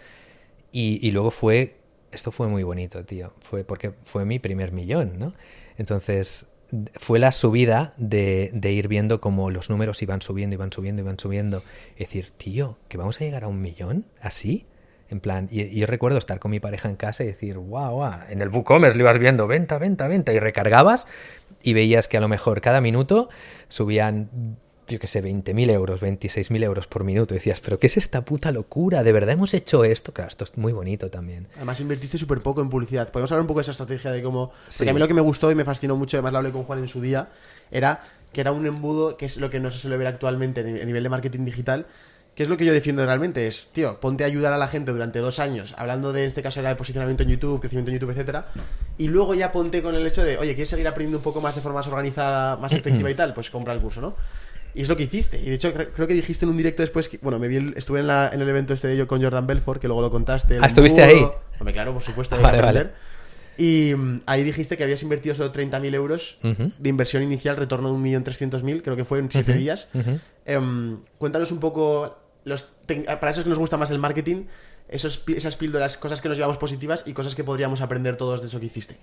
y luego esto fue muy bonito, tío, porque fue mi primer millón, ¿no? Entonces... fue la subida de ir viendo cómo los números iban subiendo, iban subiendo, iban subiendo. Es decir, tío, ¿que vamos a llegar a 1 millón? ¿Así? En plan, y yo recuerdo estar con mi pareja en casa y decir, guau, en el WooCommerce lo ibas viendo, venta, venta, venta, y recargabas y veías que a lo mejor cada minuto subían, yo qué sé, 20.000 euros, 26.000 euros por minuto. Y decías, ¿pero qué es esta puta locura? ¿De verdad hemos hecho esto? Claro, esto es muy bonito también. Además invertiste súper poco en publicidad. Podemos hablar un poco de esa estrategia de cómo... Sí. Porque a mí lo que me gustó y me fascinó mucho, además lo hablé con Juan en su día, era que era un embudo, que es lo que no se suele ver actualmente a nivel de marketing digital, que es lo que yo defiendo realmente, es, tío, ponte a ayudar a la gente durante 2 años, hablando de, en este caso era el posicionamiento en YouTube, crecimiento en YouTube, etcétera, y luego ya ponte con el hecho de, oye, ¿quieres seguir aprendiendo un poco más de forma más organizada, más efectiva y tal? Pues compra el curso, ¿no? Y es lo que hiciste. Y de hecho creo que dijiste en un directo después que, bueno, estuve en el evento este de yo con Jordan Belfort, que luego lo contaste. ¿Estuviste ahí? Hombre, claro, por supuesto, Vale, vale. Y ahí dijiste que habías invertido solo 30.000 euros de inversión inicial, retorno de 1.300.000, creo que fue en 7 días. Cuéntanos un poco, para esos que nos gusta más el marketing, esas píldoras, cosas que nos llevamos positivas y cosas que podríamos aprender todos de eso que hiciste.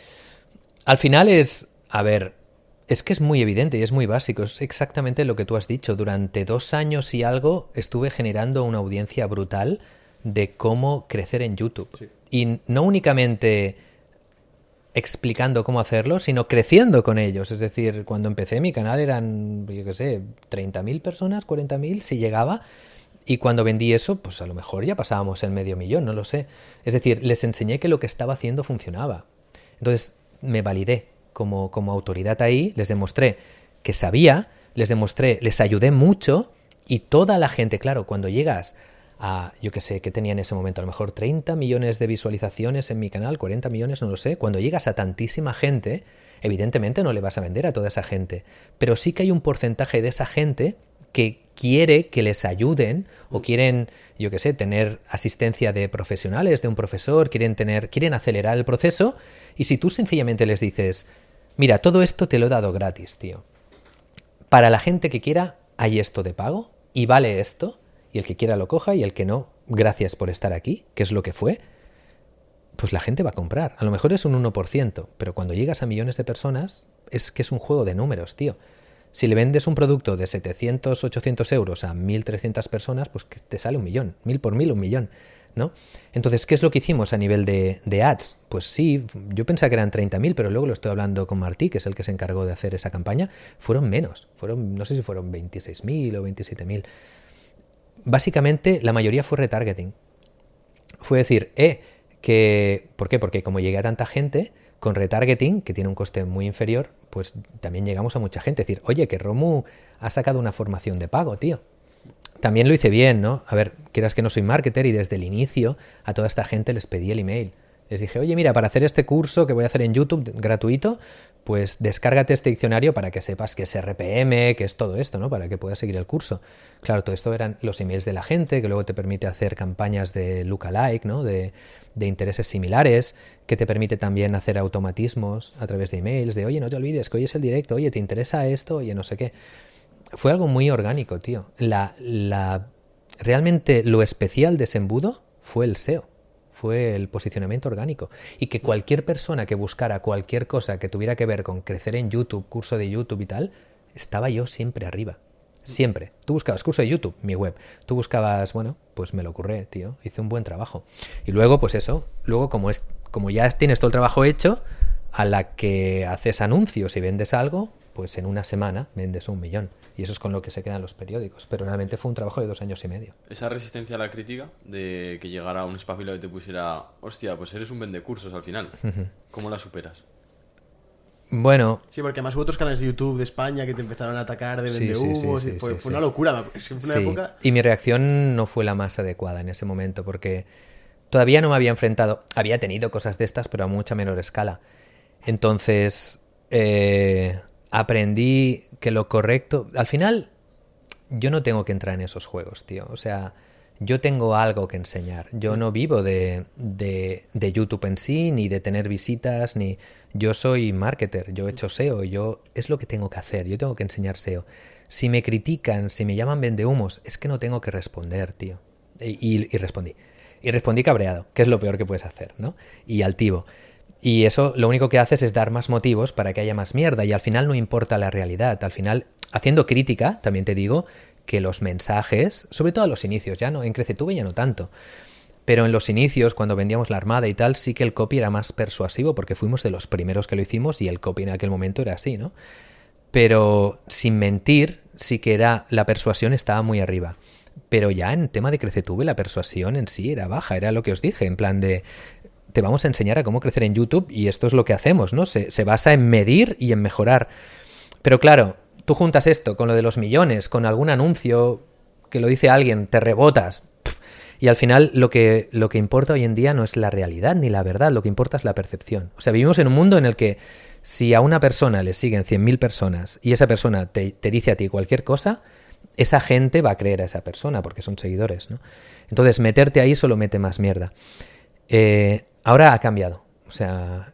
Al final es que es muy evidente y es muy básico, es exactamente lo que tú has dicho. Durante 2 años y algo estuve generando una audiencia brutal de cómo crecer en YouTube. Sí. Y no únicamente explicando cómo hacerlo, sino creciendo con ellos. Es decir, cuando empecé mi canal eran, yo qué sé, 30.000 personas, 40.000, si llegaba. Y cuando vendí eso, pues a lo mejor ya pasábamos el 500.000, no lo sé. Es decir, les enseñé que lo que estaba haciendo funcionaba. Entonces me validé como autoridad ahí, les demostré que sabía, les ayudé mucho y toda la gente, claro, cuando llegas a, yo qué sé, que tenía en ese momento, a lo mejor 30 millones de visualizaciones en mi canal, 40 millones, no lo sé, cuando llegas a tantísima gente, evidentemente no le vas a vender a toda esa gente, pero sí que hay un porcentaje de esa gente que quiere que les ayuden o quieren, yo qué sé, tener asistencia de profesionales, de un profesor, quieren acelerar el proceso y si tú sencillamente les dices, mira, todo esto te lo he dado gratis, tío. Para la gente que quiera, hay esto de pago y vale esto, y el que quiera lo coja y el que no, gracias por estar aquí, que es lo que fue, pues la gente va a comprar. A lo mejor es un 1%, pero cuando llegas a millones de personas, es que es un juego de números, tío. Si le vendes un producto de 700, 800 euros a 1.300 personas, pues que te sale 1 millón. 1.000 por 1.000, 1 millón. ¿no? Entonces, ¿qué es lo que hicimos a nivel de ads? Pues sí, yo pensaba que eran 30.000, pero luego lo estoy hablando con Martí, que es el que se encargó de hacer esa campaña. Fueron menos, no sé si fueron 26.000 o 27.000. Básicamente, la mayoría fue retargeting. Fue decir, ¿por qué? Porque como llegué a tanta gente, con retargeting, que tiene un coste muy inferior, pues también llegamos a mucha gente. Es decir, oye, que Romu ha sacado una formación de pago, tío. También lo hice bien, ¿no? A ver, quieras que no soy marketer y desde el inicio a toda esta gente les pedí el email. Les dije, oye, mira, para hacer este curso que voy a hacer en YouTube gratuito, pues descárgate este diccionario para que sepas qué es RPM, qué es todo esto, ¿no? Para que puedas seguir el curso. Claro, todo esto eran los emails de la gente, que luego te permite hacer campañas de lookalike, ¿no? De intereses similares, que te permite también hacer automatismos a través de emails, de, oye, no te olvides que hoy es el directo, oye, ¿te interesa esto? Oye, no sé qué. Fue algo muy orgánico, tío. Realmente lo especial de ese embudo fue el SEO, fue el posicionamiento orgánico. Y que cualquier persona que buscara cualquier cosa que tuviera que ver con crecer en YouTube, curso de YouTube y tal, estaba yo siempre arriba. Siempre. Tú buscabas curso de YouTube, mi web. Tú buscabas, bueno, pues me lo ocurré, tío. Hice un buen trabajo. Y luego, pues eso. Luego, como ya tienes todo el trabajo hecho, a la que haces anuncios y vendes algo, pues en una semana vendes 1 millón. Y eso es con lo que se quedan los periódicos. Pero realmente fue un trabajo de 2 años y medio. Esa resistencia a la crítica, de que llegara un espabilo y te pusiera, hostia, pues eres un vendecursos al final. ¿Cómo la superas? Bueno... Sí, porque además hubo otros canales de YouTube de España que te empezaron a atacar de Sí, vendehumos. sí, Fue sí. una locura. Fue una época... Y mi reacción no fue la más adecuada en ese momento, porque todavía no me había enfrentado... Había tenido cosas de estas, pero a mucha menor escala. Entonces... aprendí que lo correcto... Al final, yo no tengo que entrar en esos juegos, tío. O sea, yo tengo algo que enseñar. Yo no vivo de YouTube en sí, ni de tener visitas, ni... Yo soy marketer, yo he hecho SEO, es lo que tengo que hacer, yo tengo que enseñar SEO. Si me critican, si me llaman vendehumos, es que no tengo que responder, tío. Y respondí. Y respondí cabreado, que es lo peor que puedes hacer, ¿no? Y altivo. Y eso lo único que haces es dar más motivos para que haya más mierda. Y al final no importa la realidad. Al final, haciendo crítica, también te digo que los mensajes, sobre todo a los inicios, ya no, en CreceTube ya no tanto, pero en los inicios, cuando vendíamos la Armada y tal, sí que el copy era más persuasivo porque fuimos de los primeros que lo hicimos y el copy en aquel momento era así, ¿no? Pero sin mentir, sí que la persuasión estaba muy arriba. Pero ya en tema de CreceTube la persuasión en sí era baja, era lo que os dije, en plan de... Te vamos a enseñar a cómo crecer en YouTube y esto es lo que hacemos, ¿no? Se basa en medir y en mejorar. Pero claro, tú juntas esto con lo de los millones, con algún anuncio que lo dice alguien, te rebotas. Y al final lo que importa hoy en día no es la realidad ni la verdad, lo que importa es la percepción. O sea, vivimos en un mundo en el que si a una persona le siguen 100.000 personas y esa persona te dice a ti cualquier cosa, esa gente va a creer a esa persona porque son seguidores, ¿no? Entonces, meterte ahí solo mete más mierda. Ahora ha cambiado. O sea,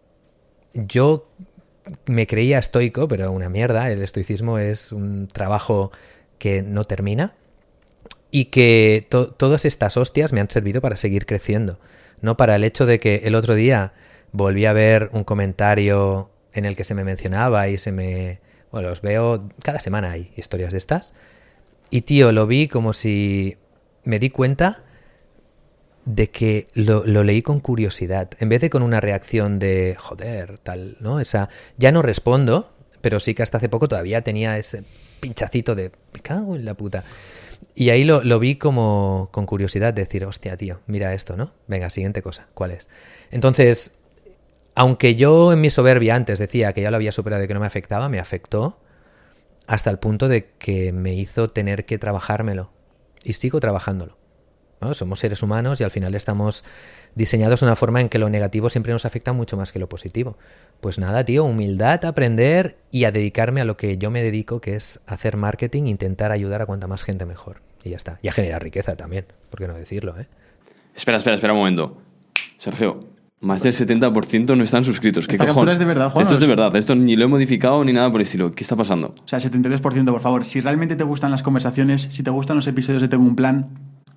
yo me creía estoico, pero una mierda. El estoicismo es un trabajo que no termina y que todas estas hostias me han servido para seguir creciendo, ¿no? Para el hecho de que el otro día volví a ver un comentario en el que se me mencionaba y bueno, los veo cada semana, hay historias de estas. Y tío, lo vi como si me di cuenta de que lo leí con curiosidad, en vez de con una reacción de joder, tal, ¿no? Ya no respondo, pero sí que hasta hace poco todavía tenía ese pinchacito de me cago en la puta. Y ahí lo vi como con curiosidad, decir, hostia, tío, mira esto, ¿no? Venga, siguiente cosa, ¿cuál es? Entonces, aunque yo en mi soberbia antes decía que ya lo había superado y que no me afectaba, me afectó hasta el punto de que me hizo tener que trabajármelo. Y sigo trabajándolo, ¿no? Somos seres humanos y al final estamos diseñados de una forma en que lo negativo siempre nos afecta mucho más que lo positivo. Pues nada, tío, humildad, aprender y a dedicarme a lo que yo me dedico, que es hacer marketing, intentar ayudar a cuanta más gente mejor. Y ya está. Y a generar riqueza también, ¿por qué no decirlo, eh? Espera un momento. Sergio, más del 70% no están suscritos. ¿Qué Esta cojón? captura es de verdad, Juan. Esto es de verdad. Esto ni lo he modificado ni nada por el estilo. ¿Qué está pasando? O sea, 72%, por favor. Si realmente te gustan las conversaciones, si te gustan los episodios de Tengo un Plan,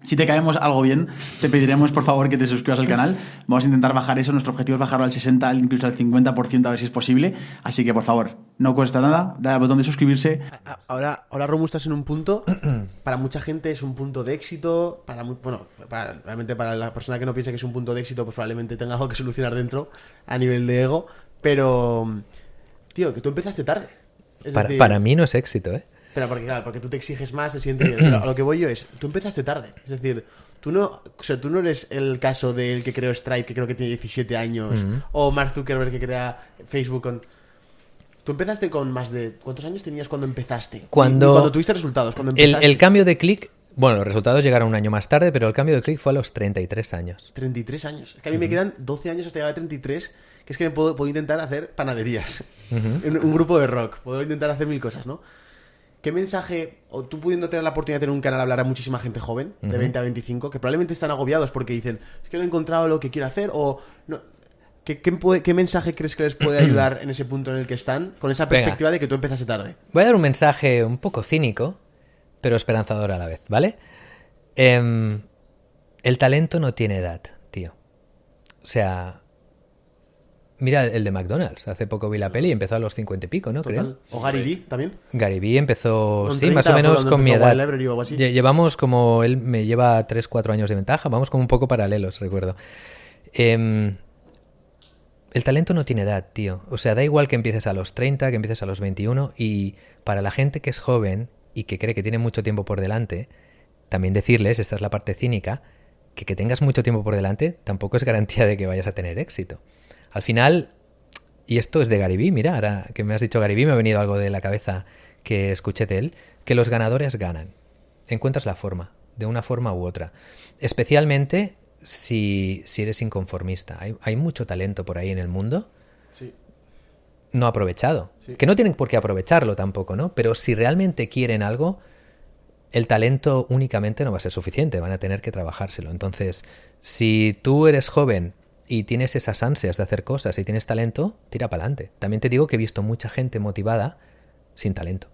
Si te caemos algo bien, te pediremos por favor que te suscribas al canal. Vamos a intentar bajar eso. Nuestro objetivo es bajarlo al 60%, incluso al 50%, a ver si es posible. Así que por favor, no cuesta nada, dale al botón de suscribirse. Ahora Romu, estás en un punto, para mucha gente es un punto de éxito, realmente para la persona que no piensa que es un punto de éxito, pues probablemente tenga algo que solucionar dentro a nivel de ego, pero, tío, que tú empezaste tarde. Para mí no es éxito, ¿eh? Pero porque tú te exiges más, se siente bien. Pero a lo que voy yo es, tú empezaste tarde. Es decir, tú no eres el caso del que creó Stripe, que creo que tiene 17 años, o Mark Zuckerberg, que crea Facebook. Tú empezaste con más de... ¿Cuántos años tenías cuando empezaste? Cuando tuviste resultados, cuando empezaste. El cambio de clic... Bueno, los resultados llegaron un año más tarde, pero el cambio de clic fue a los 33 años. 33 años. Es que a mí me quedan 12 años hasta llegar a 33, que es que puedo intentar hacer panaderías. En un grupo de rock. Puedo intentar hacer 1000 cosas, ¿no? ¿Qué mensaje, o tú pudiendo tener la oportunidad de tener un canal, hablar a muchísima gente joven, de 20 a 25, que probablemente están agobiados porque dicen, es que no he encontrado lo que quiero hacer, o no, ¿qué mensaje crees que les puede ayudar en ese punto en el que están, con esa perspectiva de que tú empezaste tarde? Voy a dar un mensaje un poco cínico, pero esperanzador a la vez, ¿vale? El talento no tiene edad, tío. O sea... Mira el de McDonald's. Hace poco vi la peli y empezó a los 50 y pico, ¿no? Total. Creo. ¿O Gary Vee también? Gary Vee empezó, sí, 30 más o menos con mi edad. Así. Llevamos como... Él me lleva 3-4 años de ventaja. Vamos como un poco paralelos, recuerdo. El talento no tiene edad, tío. O sea, da igual que empieces a los 30, que empieces a los 21. Y para la gente que es joven y que cree que tiene mucho tiempo por delante, también decirles, esta es la parte cínica, que tengas mucho tiempo por delante tampoco es garantía de que vayas a tener éxito. Al final, y esto es de Gary Vee, mira, ahora que me has dicho Gary Vee, me ha venido algo de la cabeza que escuché de él, que los ganadores ganan. Encuentras la forma, de una forma u otra. Especialmente si eres inconformista. Hay mucho talento por ahí en el mundo, sí, no aprovechado. Sí. Que no tienen por qué aprovecharlo tampoco, ¿no? Pero si realmente quieren algo, el talento únicamente no va a ser suficiente, van a tener que trabajárselo. Entonces, si tú eres joven y tienes esas ansias de hacer cosas y tienes talento, tira para adelante. También te digo que he visto mucha gente motivada sin talento,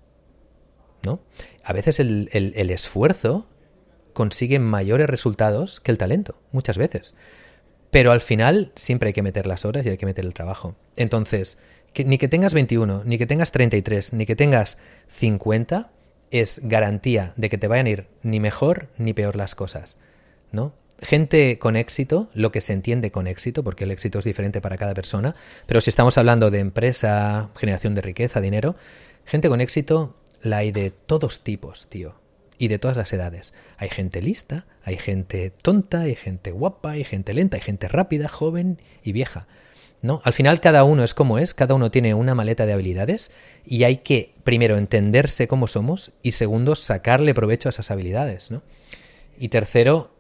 ¿no? A veces el esfuerzo consigue mayores resultados que el talento, muchas veces. Pero al final siempre hay que meter las horas y hay que meter el trabajo. Entonces, ni que tengas 21, ni que tengas 33, ni que tengas 50, es garantía de que te vayan a ir ni mejor ni peor las cosas, ¿no? Gente con éxito, lo que se entiende con éxito, porque el éxito es diferente para cada persona, pero si estamos hablando de empresa, generación de riqueza, dinero, gente con éxito la hay de todos tipos, tío, y de todas las edades. Hay gente lista, hay gente tonta, hay gente guapa, hay gente lenta, hay gente rápida, joven y vieja, ¿no? Al final cada uno es como es, cada uno tiene una maleta de habilidades y hay que, primero, entenderse cómo somos y segundo, sacarle provecho a esas habilidades, ¿no? Y tercero,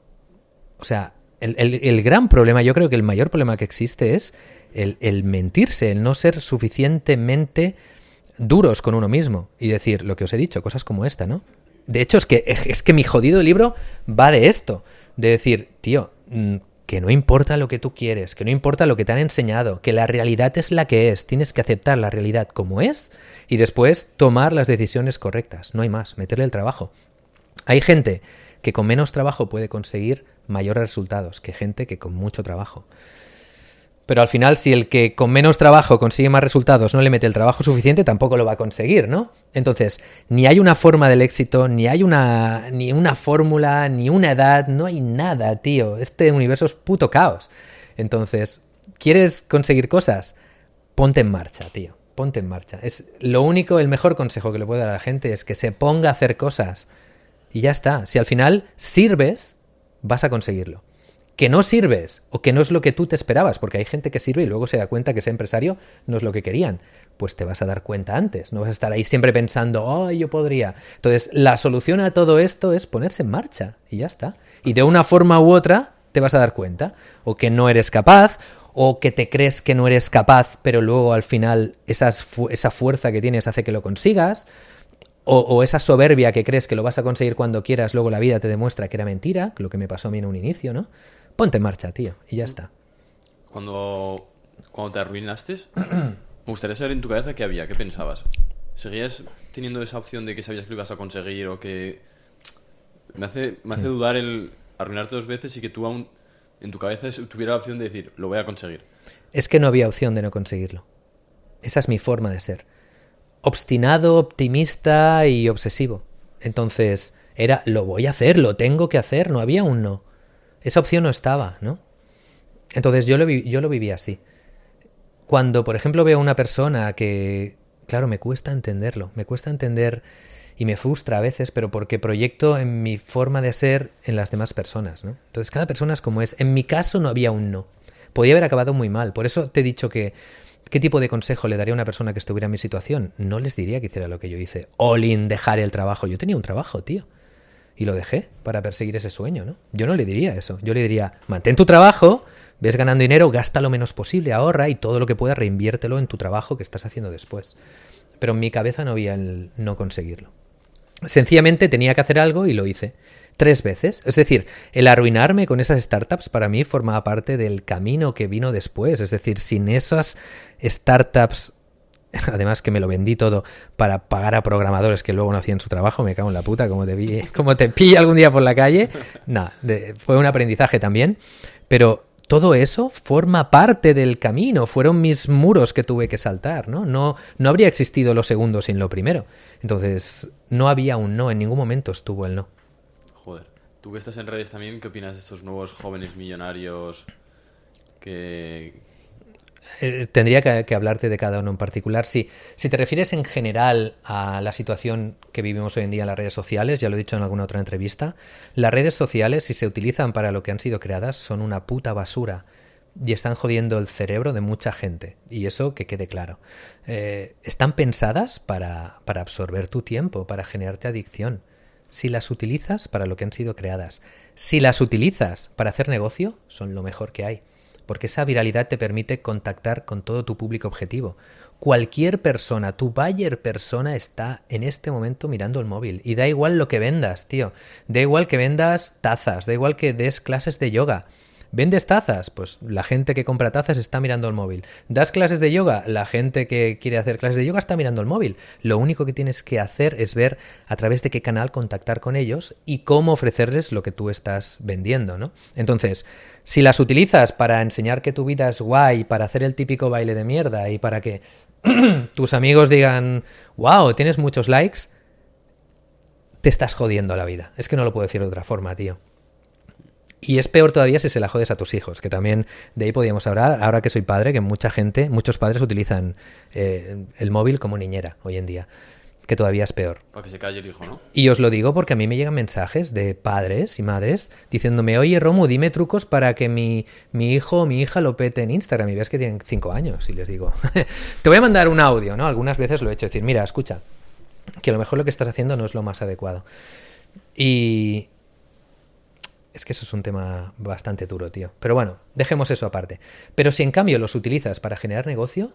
o sea, el gran problema, yo creo que el mayor problema que existe es el mentirse, el no ser suficientemente duros con uno mismo y decir lo que os he dicho, cosas como esta, ¿no? De hecho, es que mi jodido libro va de esto, de decir, tío, que no importa lo que tú quieres, que no importa lo que te han enseñado, que la realidad es la que es, tienes que aceptar la realidad como es y después tomar las decisiones correctas, no hay más, meterle el trabajo. Hay gente que con menos trabajo puede conseguir mayores resultados que gente que con mucho trabajo. Pero al final, si el que con menos trabajo consigue más resultados no le mete el trabajo suficiente, tampoco lo va a conseguir, ¿no? Entonces, ni hay una forma del éxito, ni hay ni una fórmula, ni una edad, no hay nada, tío. Este universo es puto caos. Entonces, ¿quieres conseguir cosas? Ponte en marcha, tío. Ponte en marcha. Es lo único, el mejor consejo que le puedo dar a la gente es que se ponga a hacer cosas. Y ya está. Si al final sirves, vas a conseguirlo. Que no sirves o que no es lo que tú te esperabas, porque hay gente que sirve y luego se da cuenta que ese empresario no es lo que querían, pues te vas a dar cuenta antes, no vas a estar ahí siempre pensando, oh, yo podría. Entonces, la solución a todo esto es ponerse en marcha y ya está. Y de una forma u otra te vas a dar cuenta, o que no eres capaz, o que te crees que no eres capaz, pero luego al final esa fuerza que tienes hace que lo consigas, o esa soberbia que crees que lo vas a conseguir cuando quieras, luego la vida te demuestra que era mentira, lo que me pasó a mí en un inicio, ¿no? Ponte en marcha, tío, y ya está. Cuando te arruinaste, me gustaría saber en tu cabeza qué había, qué pensabas. ¿Seguías teniendo esa opción de que sabías que lo ibas a conseguir o que... Me hace dudar arruinarte 2 veces y que tú aún en tu cabeza tuviera la opción de decir, lo voy a conseguir. Es que no había opción de no conseguirlo. Esa es mi forma de ser. Obstinado, optimista y obsesivo. Entonces era, lo voy a hacer, lo tengo que hacer, no había un no. Esa opción no estaba, ¿no? Entonces yo lo viví así. Cuando, por ejemplo, veo a una persona que, claro, me cuesta entenderlo, me cuesta entender y me frustra a veces, pero porque proyecto en mi forma de ser en las demás personas, ¿no? Entonces cada persona es como es. En mi caso no había un no. Podía haber acabado muy mal. Por eso te he dicho que ¿qué tipo de consejo le daría a una persona que estuviera en mi situación? No les diría que hiciera lo que yo hice. All in, dejar el trabajo. Yo tenía un trabajo, tío. Y lo dejé para perseguir ese sueño, ¿no? Yo no le diría eso. Yo le diría, mantén tu trabajo, ves ganando dinero, gasta lo menos posible, ahorra y todo lo que puedas reinviértelo en tu trabajo que estás haciendo después. Pero en mi cabeza no había el no conseguirlo. Sencillamente tenía que hacer algo y lo hice 3 veces. Es decir, el arruinarme con esas startups para mí formaba parte del camino que vino después. Es decir, sin esas startups, además que me lo vendí todo para pagar a programadores que luego no hacían su trabajo, me cago en la puta, como te pilla algún día por la calle. Nada, fue un aprendizaje también, pero todo eso forma parte del camino, fueron mis muros que tuve que saltar, ¿no? No habría existido lo segundo sin lo primero. Entonces, no había un no, en ningún momento estuvo el no. Joder, tú que estás en redes también, ¿qué opinas de estos nuevos jóvenes millonarios que... Tendría que hablarte de cada uno en particular. Sí, si te refieres en general a la situación que vivimos hoy en día en las redes sociales, ya lo he dicho en alguna otra entrevista, las redes sociales, si se utilizan para lo que han sido creadas, son una puta basura y están jodiendo el cerebro de mucha gente. Y eso que quede claro. Están pensadas para absorber tu tiempo, para generarte adicción. Si las utilizas para lo que han sido creadas, si las utilizas para hacer negocio, son lo mejor que hay. Porque esa viralidad te permite contactar con todo tu público objetivo. Cualquier persona, tu buyer persona está en este momento mirando el móvil. Y da igual lo que vendas, tío. Da igual que vendas tazas, da igual que des clases de yoga. ¿Vendes tazas? Pues la gente que compra tazas está mirando el móvil. ¿Das clases de yoga? La gente que quiere hacer clases de yoga está mirando el móvil. Lo único que tienes que hacer es ver a través de qué canal contactar con ellos y cómo ofrecerles lo que tú estás vendiendo, ¿no? Entonces, si las utilizas para enseñar que tu vida es guay, para hacer el típico baile de mierda y para que tus amigos digan, wow, tienes muchos likes, te estás jodiendo la vida. Es que no lo puedo decir de otra forma, tío. Y es peor todavía si se la jodes a tus hijos, que también de ahí podíamos hablar, ahora que soy padre, que muchos padres utilizan el móvil como niñera hoy en día, que todavía es peor. Para que se calle el hijo, ¿no? Y os lo digo porque a mí me llegan mensajes de padres y madres diciéndome, oye Romu, dime trucos para que mi hijo o mi hija lo pete en Instagram. Y ves que tienen 5 años y les digo, te voy a mandar un audio, ¿no? Algunas veces lo he hecho, decir, mira, escucha, que a lo mejor lo que estás haciendo no es lo más adecuado. Y... es que eso es un tema bastante duro, tío. Pero bueno, dejemos eso aparte. Pero si en cambio los utilizas para generar negocio,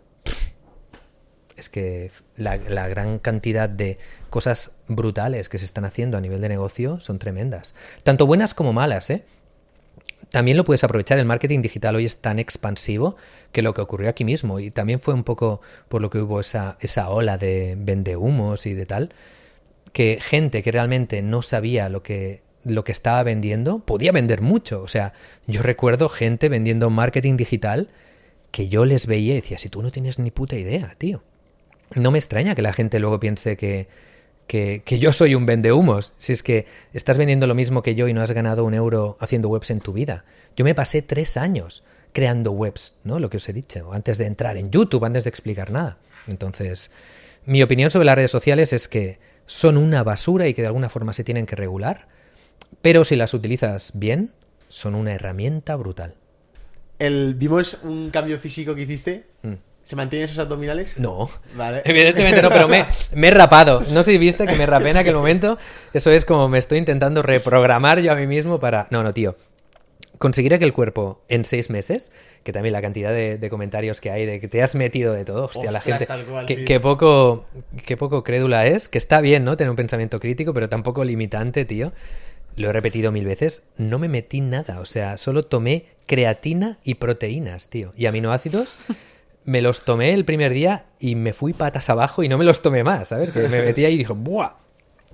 es que la gran cantidad de cosas brutales que se están haciendo a nivel de negocio son tremendas. Tanto buenas como malas, ¿eh? También lo puedes aprovechar. El marketing digital hoy es tan expansivo que lo que ocurrió aquí mismo, y también fue un poco por lo que hubo esa ola de vendehumos y de tal, que gente que realmente no sabía lo que estaba vendiendo, podía vender mucho. O sea, yo recuerdo gente vendiendo marketing digital que yo les veía y decía, si tú no tienes ni puta idea, tío. No me extraña que la gente luego piense que yo soy un vendehumos, si es que estás vendiendo lo mismo que yo y no has ganado €1 haciendo webs en tu vida. Yo me pasé 3 años creando webs, ¿no? Lo que os he dicho, antes de entrar en YouTube, antes de explicar nada. Entonces, mi opinión sobre las redes sociales es que son una basura y que de alguna forma se tienen que regular, pero si las utilizas bien, son una herramienta brutal. ¿Vimos un cambio físico que hiciste? ¿Se mantienen esos abdominales? No, vale. Evidentemente no, pero me he rapado. No sé si viste que me rapé en aquel momento. Eso es como me estoy intentando reprogramar yo a mí mismo para... No, tío. Conseguir aquel cuerpo en 6 meses, que también la cantidad de comentarios que hay de que te has metido de todo, hostia, la gente, tal cual, sí. qué poco crédula es, que está bien, ¿no? Tener un pensamiento crítico, pero tampoco limitante, tío. Lo he repetido 1000 veces, no me metí nada, o sea, solo tomé creatina y proteínas, tío, y aminoácidos. Me los tomé el primer día y me fui patas abajo y no me los tomé más, ¿sabes? Que me metí ahí y dije, ¡buah!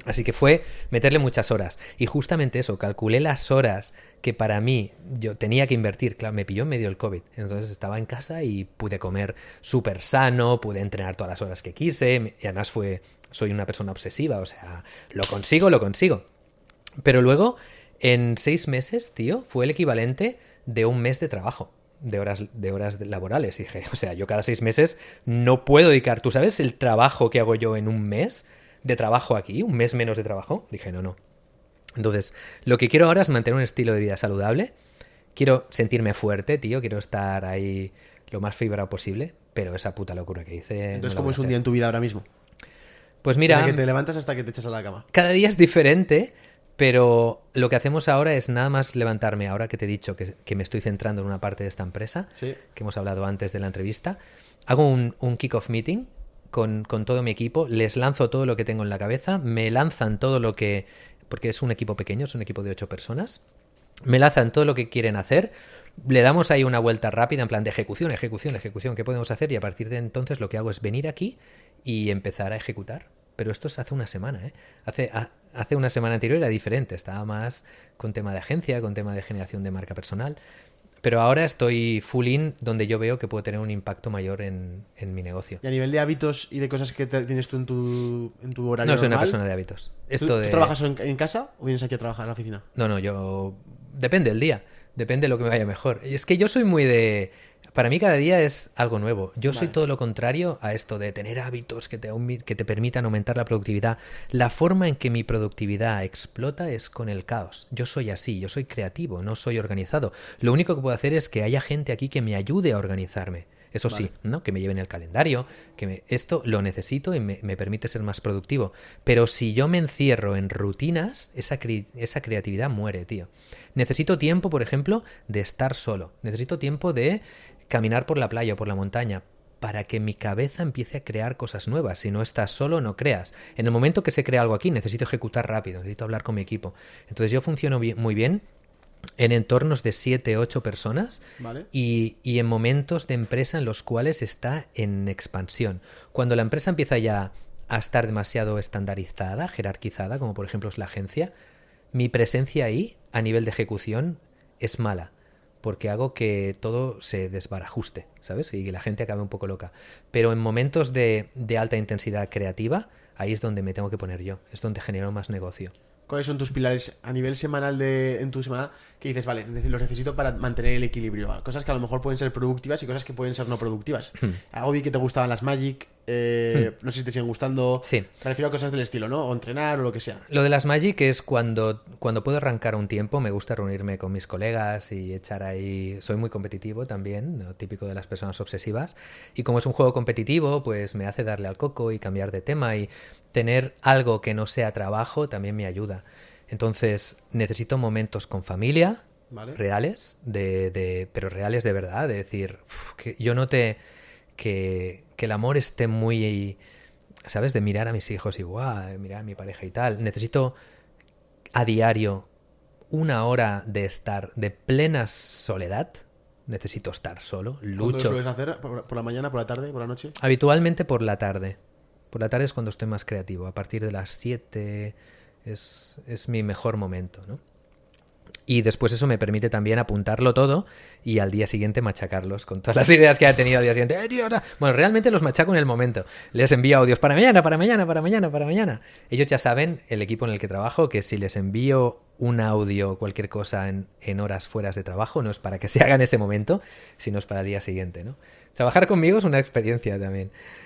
Así que fue meterle muchas horas. Y justamente eso, calculé las horas que para mí yo tenía que invertir. Claro, me pilló en medio del COVID. Entonces estaba en casa y pude comer súper sano, pude entrenar todas las horas que quise. Y además soy una persona obsesiva, o sea, lo consigo. Pero luego, en 6 meses, tío, fue el equivalente de un mes de trabajo. De horas laborales. Y dije, o sea, yo cada 6 meses no puedo dedicar. ¿Tú sabes el trabajo que hago yo en un mes de trabajo aquí? Un mes menos de trabajo. Dije, no. Entonces, lo que quiero ahora es mantener un estilo de vida saludable. Quiero sentirme fuerte, tío. Quiero estar ahí lo más fibrado posible. Pero esa puta locura que hice... Entonces, no ¿cómo es un día en tu vida ahora mismo? Pues mira... Desde que te levantas hasta que te echas a la cama. Cada día es diferente... Pero lo que hacemos ahora es nada más levantarme, ahora que te he dicho que me estoy centrando en una parte de esta empresa, Sí. que hemos hablado antes de la entrevista, hago un kick-off meeting con todo mi equipo, les lanzo todo lo que tengo en la cabeza, me lanzan todo lo que... Porque es un equipo pequeño, es un equipo de 8 personas, me lanzan todo lo que quieren hacer, le damos ahí una vuelta rápida en plan de ejecución, ¿qué podemos hacer? Y a partir de entonces lo que hago es venir aquí y empezar a ejecutar. Pero esto es hace una semana, ¿eh? Hace una semana anterior era diferente, estaba más con tema de agencia, con tema de generación de marca personal. Pero ahora estoy full in donde yo veo que puedo tener un impacto mayor en mi negocio. Y a nivel de hábitos y de cosas que tienes tú en tu horario No soy una normal, persona de hábitos. ¿Tú trabajas en casa o vienes aquí a trabajar a la oficina? No, yo... Depende del día. Depende de lo que me vaya mejor. Y es que yo soy muy de... Para mí cada día es algo nuevo. Yo soy todo lo contrario a esto de tener hábitos que te permitan aumentar la productividad. La forma en que mi productividad explota es con el caos. Yo soy así, yo soy creativo, no soy organizado. Lo único que puedo hacer es que haya gente aquí que me ayude a organizarme. Eso sí, ¿no? Que me lleven el calendario, esto lo necesito y me permite ser más productivo. Pero si yo me encierro en rutinas, esa creatividad muere, tío. Necesito tiempo, por ejemplo, de estar solo. Necesito tiempo de caminar por la playa o por la montaña para que mi cabeza empiece a crear cosas nuevas. Si no estás solo, no creas. En el momento que se crea algo aquí, necesito ejecutar rápido, necesito hablar con mi equipo. Entonces yo funciono muy bien en entornos de 7, 8 personas, ¿vale? y en momentos de empresa en los cuales está en expansión. Cuando la empresa empieza ya a estar demasiado estandarizada, jerarquizada, como por ejemplo es la agencia, mi presencia ahí, a nivel de ejecución, es mala, porque hago que todo se desbarajuste, ¿sabes? Y que la gente acabe un poco loca. Pero en momentos de alta intensidad creativa, ahí es donde me tengo que poner yo, es donde genero más negocio. ¿Cuáles son tus pilares a nivel semanal en tu semana que dices, vale, los necesito para mantener el equilibrio? Cosas que a lo mejor pueden ser productivas y cosas que pueden ser no productivas. Algo vi que te gustaban las Magic, no sé si te siguen gustando. Sí. Me refiero a cosas del estilo, ¿no? O entrenar o lo que sea. Lo de las Magic es cuando puedo arrancar un tiempo, me gusta reunirme con mis colegas y echar ahí... Soy muy competitivo también, ¿no? Típico de las personas obsesivas. Y como es un juego competitivo, pues me hace darle al coco y cambiar de tema, y tener algo que no sea trabajo también me ayuda. Entonces necesito momentos con familia, ¿vale? Reales, pero reales de verdad, de decir, que yo note que el amor esté muy, ¿sabes? De mirar a mis hijos y mirar a mi pareja y tal. Necesito a diario 1 hora de estar de plena soledad. Necesito estar solo, lucho. ¿Cuándo lo sueles hacer? ¿Por la mañana, por la tarde, por la noche? Habitualmente por la tarde. Por la tarde es cuando estoy más creativo. A partir de las 7 es mi mejor momento, ¿no? Y después eso me permite también apuntarlo todo y al día siguiente machacarlos con todas las ideas que haya tenido al día siguiente. Tío, bueno, realmente los machaco en el momento. Les envío audios para mañana. Ellos ya saben, el equipo en el que trabajo, que si les envío un audio o cualquier cosa en horas fuera de trabajo, no es para que se haga en ese momento, sino es para el día siguiente, ¿no? Trabajar conmigo es una experiencia también.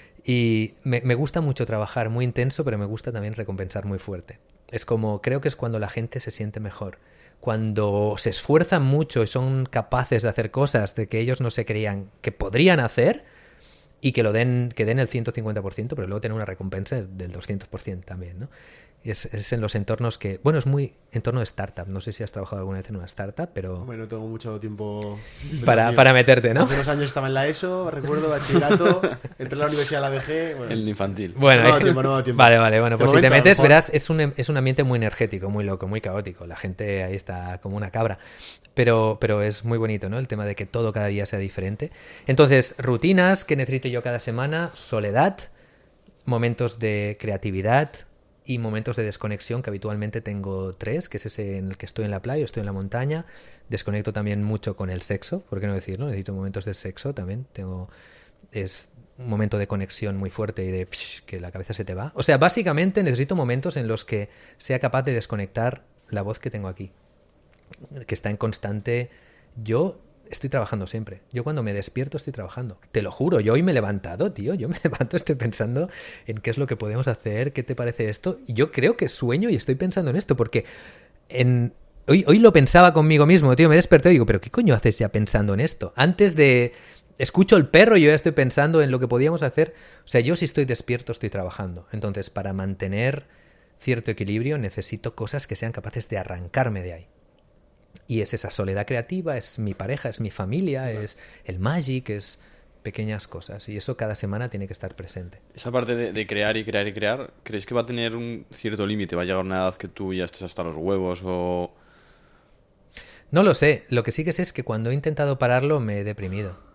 Y me gusta mucho trabajar muy intenso, pero me gusta también recompensar muy fuerte. Creo que es cuando la gente se siente mejor. Cuando se esfuerzan mucho y son capaces de hacer cosas de que ellos no se creían que podrían hacer, y que den el 150%, pero luego tener una recompensa del 200% también, ¿no? Es en los entornos que... Bueno, es muy entorno de startup. No sé si has trabajado alguna vez en una startup, pero... Bueno, tengo mucho tiempo... para meterte, ¿no? Hace unos años estaba en la ESO, recuerdo, bachillerato, entré a la universidad, la dejé... Bueno. El infantil. Bueno, no me ha dado tiempo. Vale. Bueno, pues si te momento, metes, a lo mejor... verás, es un ambiente muy energético, muy loco, muy caótico. La gente ahí está como una cabra. Pero es muy bonito, ¿no? El tema de que todo cada día sea diferente. Entonces, rutinas que necesito yo cada semana, soledad, momentos de creatividad, y momentos de desconexión, que habitualmente tengo 3, que es ese en el que estoy en la playa, estoy en la montaña. Desconecto también mucho con el sexo, ¿por qué no decirlo? Necesito momentos de sexo también. Es un momento de conexión muy fuerte y de que la cabeza se te va. O sea, básicamente necesito momentos en los que sea capaz de desconectar la voz que tengo aquí, que está en constante. Yo estoy trabajando siempre. Yo cuando me despierto estoy trabajando. Te lo juro, yo hoy me he levantado, tío. Yo me levanto, estoy pensando en qué es lo que podemos hacer, qué te parece esto. Y yo creo que sueño y estoy pensando en esto, porque hoy lo pensaba conmigo mismo, tío. Me desperté y digo, ¿pero qué coño haces ya pensando en esto? Antes de... Escucho el perro y yo ya estoy pensando en lo que podíamos hacer. O sea, yo si estoy despierto estoy trabajando. Entonces, para mantener cierto equilibrio necesito cosas que sean capaces de arrancarme de ahí. Y es esa soledad creativa, es mi pareja, es mi familia, es el Magic, es pequeñas cosas. Y eso cada semana tiene que estar presente. Esa parte de crear y crear y crear, ¿crees que va a tener un cierto límite? ¿Va a llegar una edad que tú ya estés hasta los huevos o...? No lo sé. Lo que sí que sé es que cuando he intentado pararlo me he deprimido.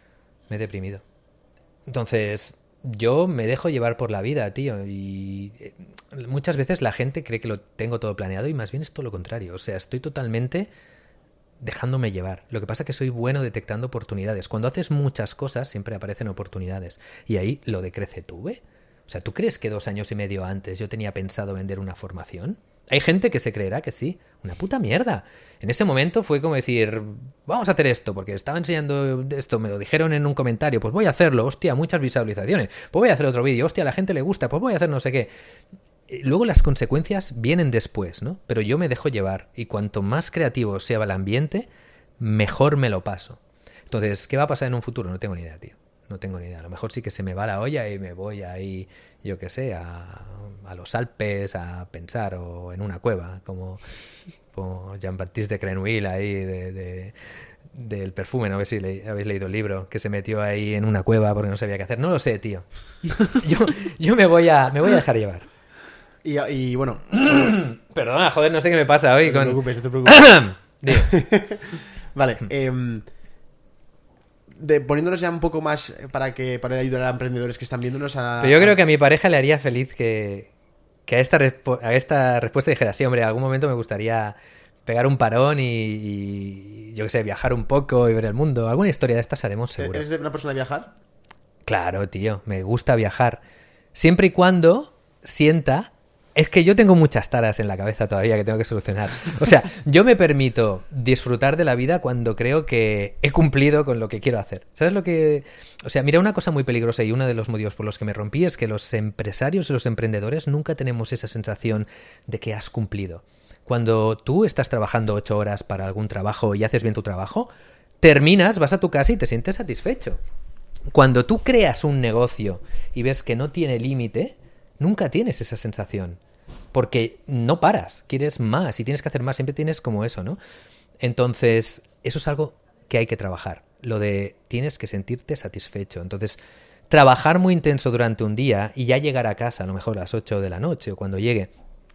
Entonces, yo me dejo llevar por la vida, tío. Y muchas veces la gente cree que lo tengo todo planeado y más bien es todo lo contrario. O sea, estoy totalmente dejándome llevar. Lo que pasa es que soy bueno detectando oportunidades. Cuando haces muchas cosas siempre aparecen oportunidades. Y ahí lo de CreceTube. O sea, ¿tú crees que 2 años y medio antes yo tenía pensado vender una formación? Hay gente que se creerá que sí. Una puta mierda. En ese momento fue como decir, vamos a hacer esto, porque estaba enseñando esto, me lo dijeron en un comentario, pues voy a hacerlo, hostia, muchas visualizaciones, pues voy a hacer otro vídeo, hostia, a la gente le gusta, pues voy a hacer no sé qué. Luego las consecuencias vienen después, ¿no? Pero yo me dejo llevar y cuanto más creativo sea el ambiente, mejor me lo paso. Entonces, ¿qué va a pasar en un futuro? No tengo ni idea, tío. No tengo ni idea. A lo mejor sí que se me va la olla y me voy ahí, yo qué sé, a los Alpes a pensar o en una cueva, como Jean-Baptiste de Crenouille ahí del perfume, no sé si habéis leído el libro, que se metió ahí en una cueva porque no sabía qué hacer. No lo sé, tío. Yo me voy a dejar llevar. Y bueno... Perdona, joder, no sé qué me pasa hoy. No te preocupes. Vale, poniéndonos ya un poco más para ayudar a emprendedores que están viéndonos a... Pero yo creo que a mi pareja le haría feliz que a esta respuesta dijera, sí, hombre, en algún momento me gustaría pegar un parón y yo qué sé, viajar un poco y ver el mundo. Alguna historia de estas haremos seguro. ¿Eres de una persona de viajar? Claro, tío, me gusta viajar. Siempre y cuando sienta... Es que yo tengo muchas taras en la cabeza todavía que tengo que solucionar. O sea, yo me permito disfrutar de la vida cuando creo que he cumplido con lo que quiero hacer. ¿Sabes lo que...? O sea, mira, una cosa muy peligrosa y uno de los motivos por los que me rompí es que los empresarios y los emprendedores nunca tenemos esa sensación de que has cumplido. Cuando tú estás trabajando 8 horas para algún trabajo y haces bien tu trabajo, terminas, vas a tu casa y te sientes satisfecho. Cuando tú creas un negocio y ves que no tiene límite, nunca tienes esa sensación. Porque no paras, quieres más y tienes que hacer más, siempre tienes como eso, ¿no? Entonces, eso es algo que hay que trabajar. Lo de tienes que sentirte satisfecho. Entonces, trabajar muy intenso durante un día y ya llegar a casa, a lo mejor a las 8 de la noche o cuando llegue,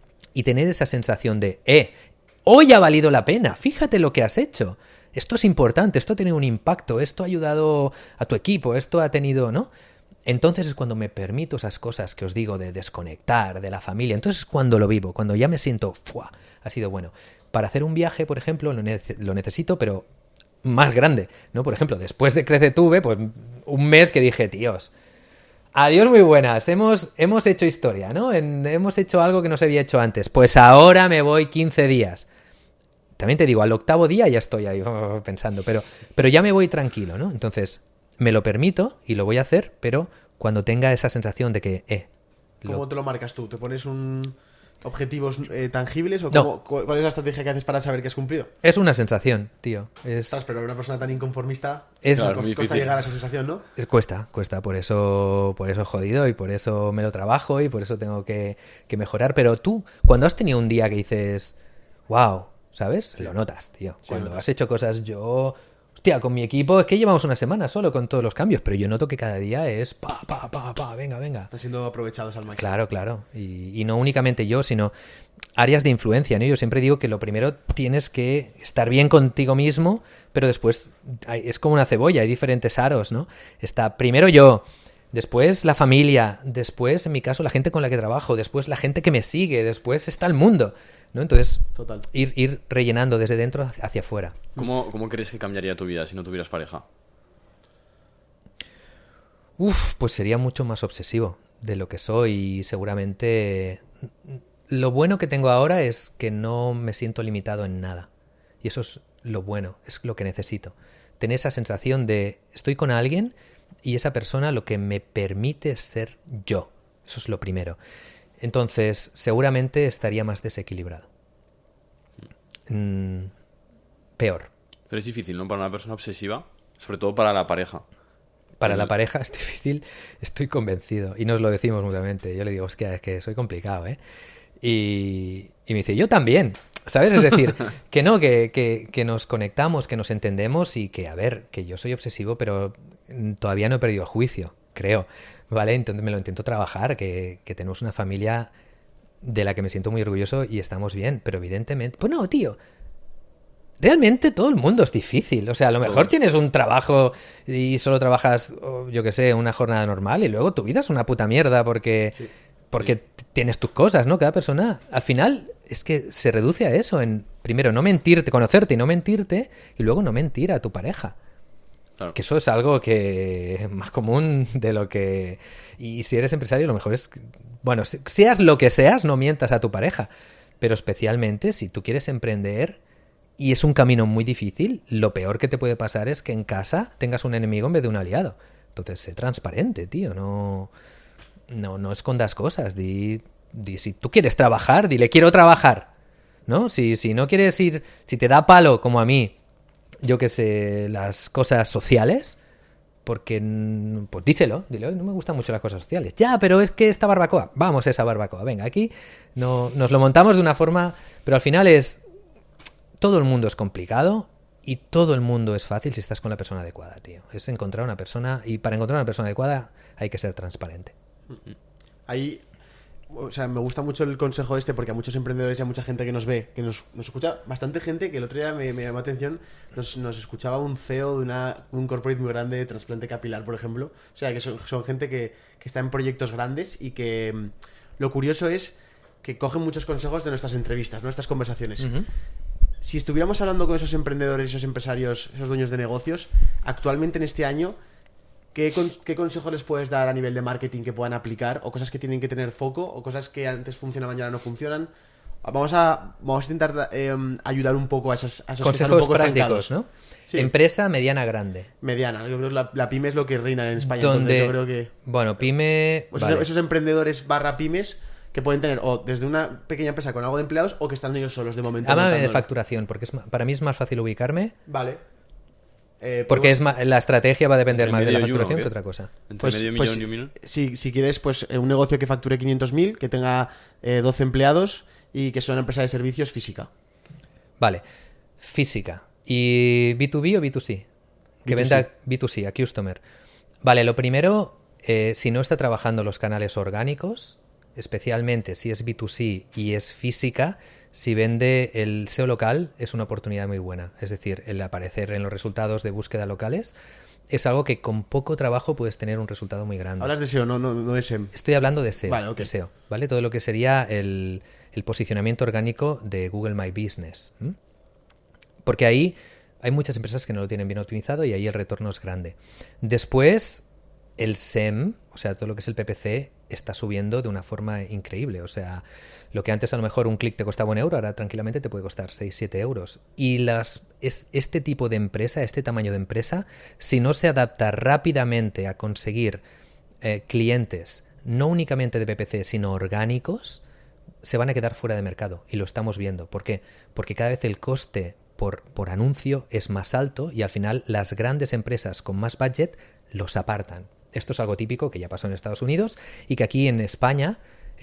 y tener esa sensación de, hoy ha valido la pena, fíjate lo que has hecho. Esto es importante, esto tiene un impacto, esto ha ayudado a tu equipo, esto ha tenido, ¿no? Entonces es cuando me permito esas cosas que os digo de desconectar, de la familia. Entonces es cuando lo vivo, cuando ya me siento, ¡fua! Ha sido bueno. Para hacer un viaje, por ejemplo, lo necesito, pero más grande, ¿no? Por ejemplo, después de CreceTube, pues un mes que dije, tíos, adiós muy buenas, hemos hecho historia, ¿no? Hemos hecho algo que no se había hecho antes. Pues ahora me voy 15 días. También te digo, al 8º día ya estoy ahí pensando, pero ya me voy tranquilo, ¿no? Entonces... me lo permito y lo voy a hacer, pero cuando tenga esa sensación de que... ¿Cómo te lo marcas tú? ¿Te pones objetivos tangibles o no. ¿Cuál es la estrategia que haces para saber que has cumplido? Es una sensación, tío. Pero una persona tan inconformista cuesta llegar a esa sensación, ¿no? Cuesta. Por eso he jodido y por eso me lo trabajo y por eso tengo que mejorar. Pero tú, cuando has tenido un día que dices, wow, ¿sabes? Sí. Lo notas, tío. Sí, cuando has hecho cosas, hostia, con mi equipo es que llevamos una semana solo con todos los cambios, pero yo noto que cada día es venga. Están siendo aprovechados al máximo. Claro. Y no únicamente yo, sino áreas de influencia, ¿no? Yo siempre digo que lo primero tienes que estar bien contigo mismo, pero después es como una cebolla, hay diferentes aros, ¿no? Está primero yo, después la familia, después, en mi caso, la gente con la que trabajo, después la gente que me sigue, después está el mundo, ¿no? Entonces, Total. ir rellenando desde dentro hacia afuera. ¿Cómo crees que cambiaría tu vida si no tuvieras pareja? Pues sería mucho más obsesivo de lo que soy y seguramente lo bueno que tengo ahora es que no me siento limitado en nada. Y eso es lo bueno, es lo que necesito. Tener esa sensación de estoy con alguien y esa persona lo que me permite ser yo. Eso es lo primero. Entonces, seguramente estaría más desequilibrado. Peor. Pero es difícil, ¿no? Para una persona obsesiva, sobre todo para la pareja. Para la pareja es difícil, estoy convencido. Y nos lo decimos mutuamente. Yo le digo, hostia, es que soy complicado, ¿eh? Y me dice, yo también, ¿sabes? Es decir, que no, que nos conectamos, que nos entendemos y que, a ver, que yo soy obsesivo, pero todavía no he perdido el juicio, creo, ¿vale? Entonces me lo intento trabajar, que tenemos una familia de la que me siento muy orgulloso y estamos bien, pero evidentemente... Pues no, tío, realmente todo el mundo es difícil. O sea, a lo mejor tienes un trabajo y solo trabajas, yo qué sé, una jornada normal y luego tu vida es una puta mierda porque tienes tus cosas, ¿no? Cada persona, al final, es que se reduce a eso, en primero no mentirte, conocerte y no mentirte, y luego no mentir a tu pareja. Claro. Que eso es algo que es más común de lo que... Y si eres empresario, lo mejor es... Bueno, seas lo que seas, no mientas a tu pareja. Pero especialmente si tú quieres emprender y es un camino muy difícil, lo peor que te puede pasar es que en casa tengas un enemigo en vez de un aliado. Entonces, sé transparente, tío, no escondas cosas. Di si tú quieres trabajar, dile quiero trabajar, ¿no? Si no quieres ir, si te da palo como a mí, yo que sé, las cosas sociales, porque pues díselo, dile, no me gustan mucho las cosas sociales. Ya, pero es que esta barbacoa, vamos a esa barbacoa, venga, aquí nos lo montamos de una forma, pero al final todo el mundo es complicado y todo el mundo es fácil si estás con la persona adecuada, tío. Es encontrar una persona, y para encontrar una persona adecuada hay que ser transparente. Ahí, o sea, me gusta mucho el consejo este porque a muchos emprendedores y a mucha gente que nos ve, que nos escucha, bastante gente que el otro día me llamó la atención, nos escuchaba un CEO de un corporate muy grande de trasplante capilar, por ejemplo. O sea, que son gente que está en proyectos grandes y que lo curioso es que cogen muchos consejos de nuestras entrevistas, nuestras conversaciones. Uh-huh. Si estuviéramos hablando con esos emprendedores, esos empresarios, esos dueños de negocios, actualmente en este año, ¿qué consejos les puedes dar a nivel de marketing que puedan aplicar? ¿O cosas que tienen que tener foco? ¿O cosas que antes funcionaban y ahora no funcionan? Vamos a intentar ayudar un poco a esos consejos que están un poco prácticos, estancados, ¿no? Sí. Empresa mediana grande. Mediana. Yo creo que la pyme es lo que reina en España. Donde, entonces yo creo que... Bueno, pyme... Pues vale. esos emprendedores / pymes que pueden tener o desde una pequeña empresa con algo de empleados o que están ellos solos de momento. Háblame de montándolo. facturación, porque para mí es más fácil ubicarme. Vale. Porque la estrategia va a depender Entre más de la medio y uno, facturación ¿o qué? que otra cosa. Entre medio millón y un millón. Si quieres, pues un negocio que facture 500.000, que tenga 12 empleados y que sea una empresa de servicios física. Vale. Física. ¿Y B2B o B2C? Que B2C. venda B2C, a customer. Vale, lo primero, si no está trabajando los canales orgánicos, especialmente si es B2C y es física, si vende el SEO local es una oportunidad muy buena. Es decir, el aparecer en los resultados de búsqueda locales es algo que con poco trabajo puedes tener un resultado muy grande. Hablas de SEO, no de SEM. Estoy hablando de SEO, Vale, ok. de SEO, ¿vale? Todo lo que sería el posicionamiento orgánico de Google My Business. ¿M? Porque ahí hay muchas empresas que no lo tienen bien optimizado y ahí el retorno es grande. Después, el SEM, o sea, todo lo que es el PPC, está subiendo de una forma increíble. O sea, lo que antes a lo mejor un clic te costaba €1, ahora tranquilamente te puede costar 6-7 euros. Y este tipo de empresa, este tamaño de empresa, si no se adapta rápidamente a conseguir clientes, no únicamente de PPC, sino orgánicos, se van a quedar fuera de mercado. Y lo estamos viendo. ¿Por qué? Porque cada vez el coste por anuncio es más alto y al final las grandes empresas con más budget los apartan. Esto es algo típico que ya pasó en Estados Unidos y que aquí en España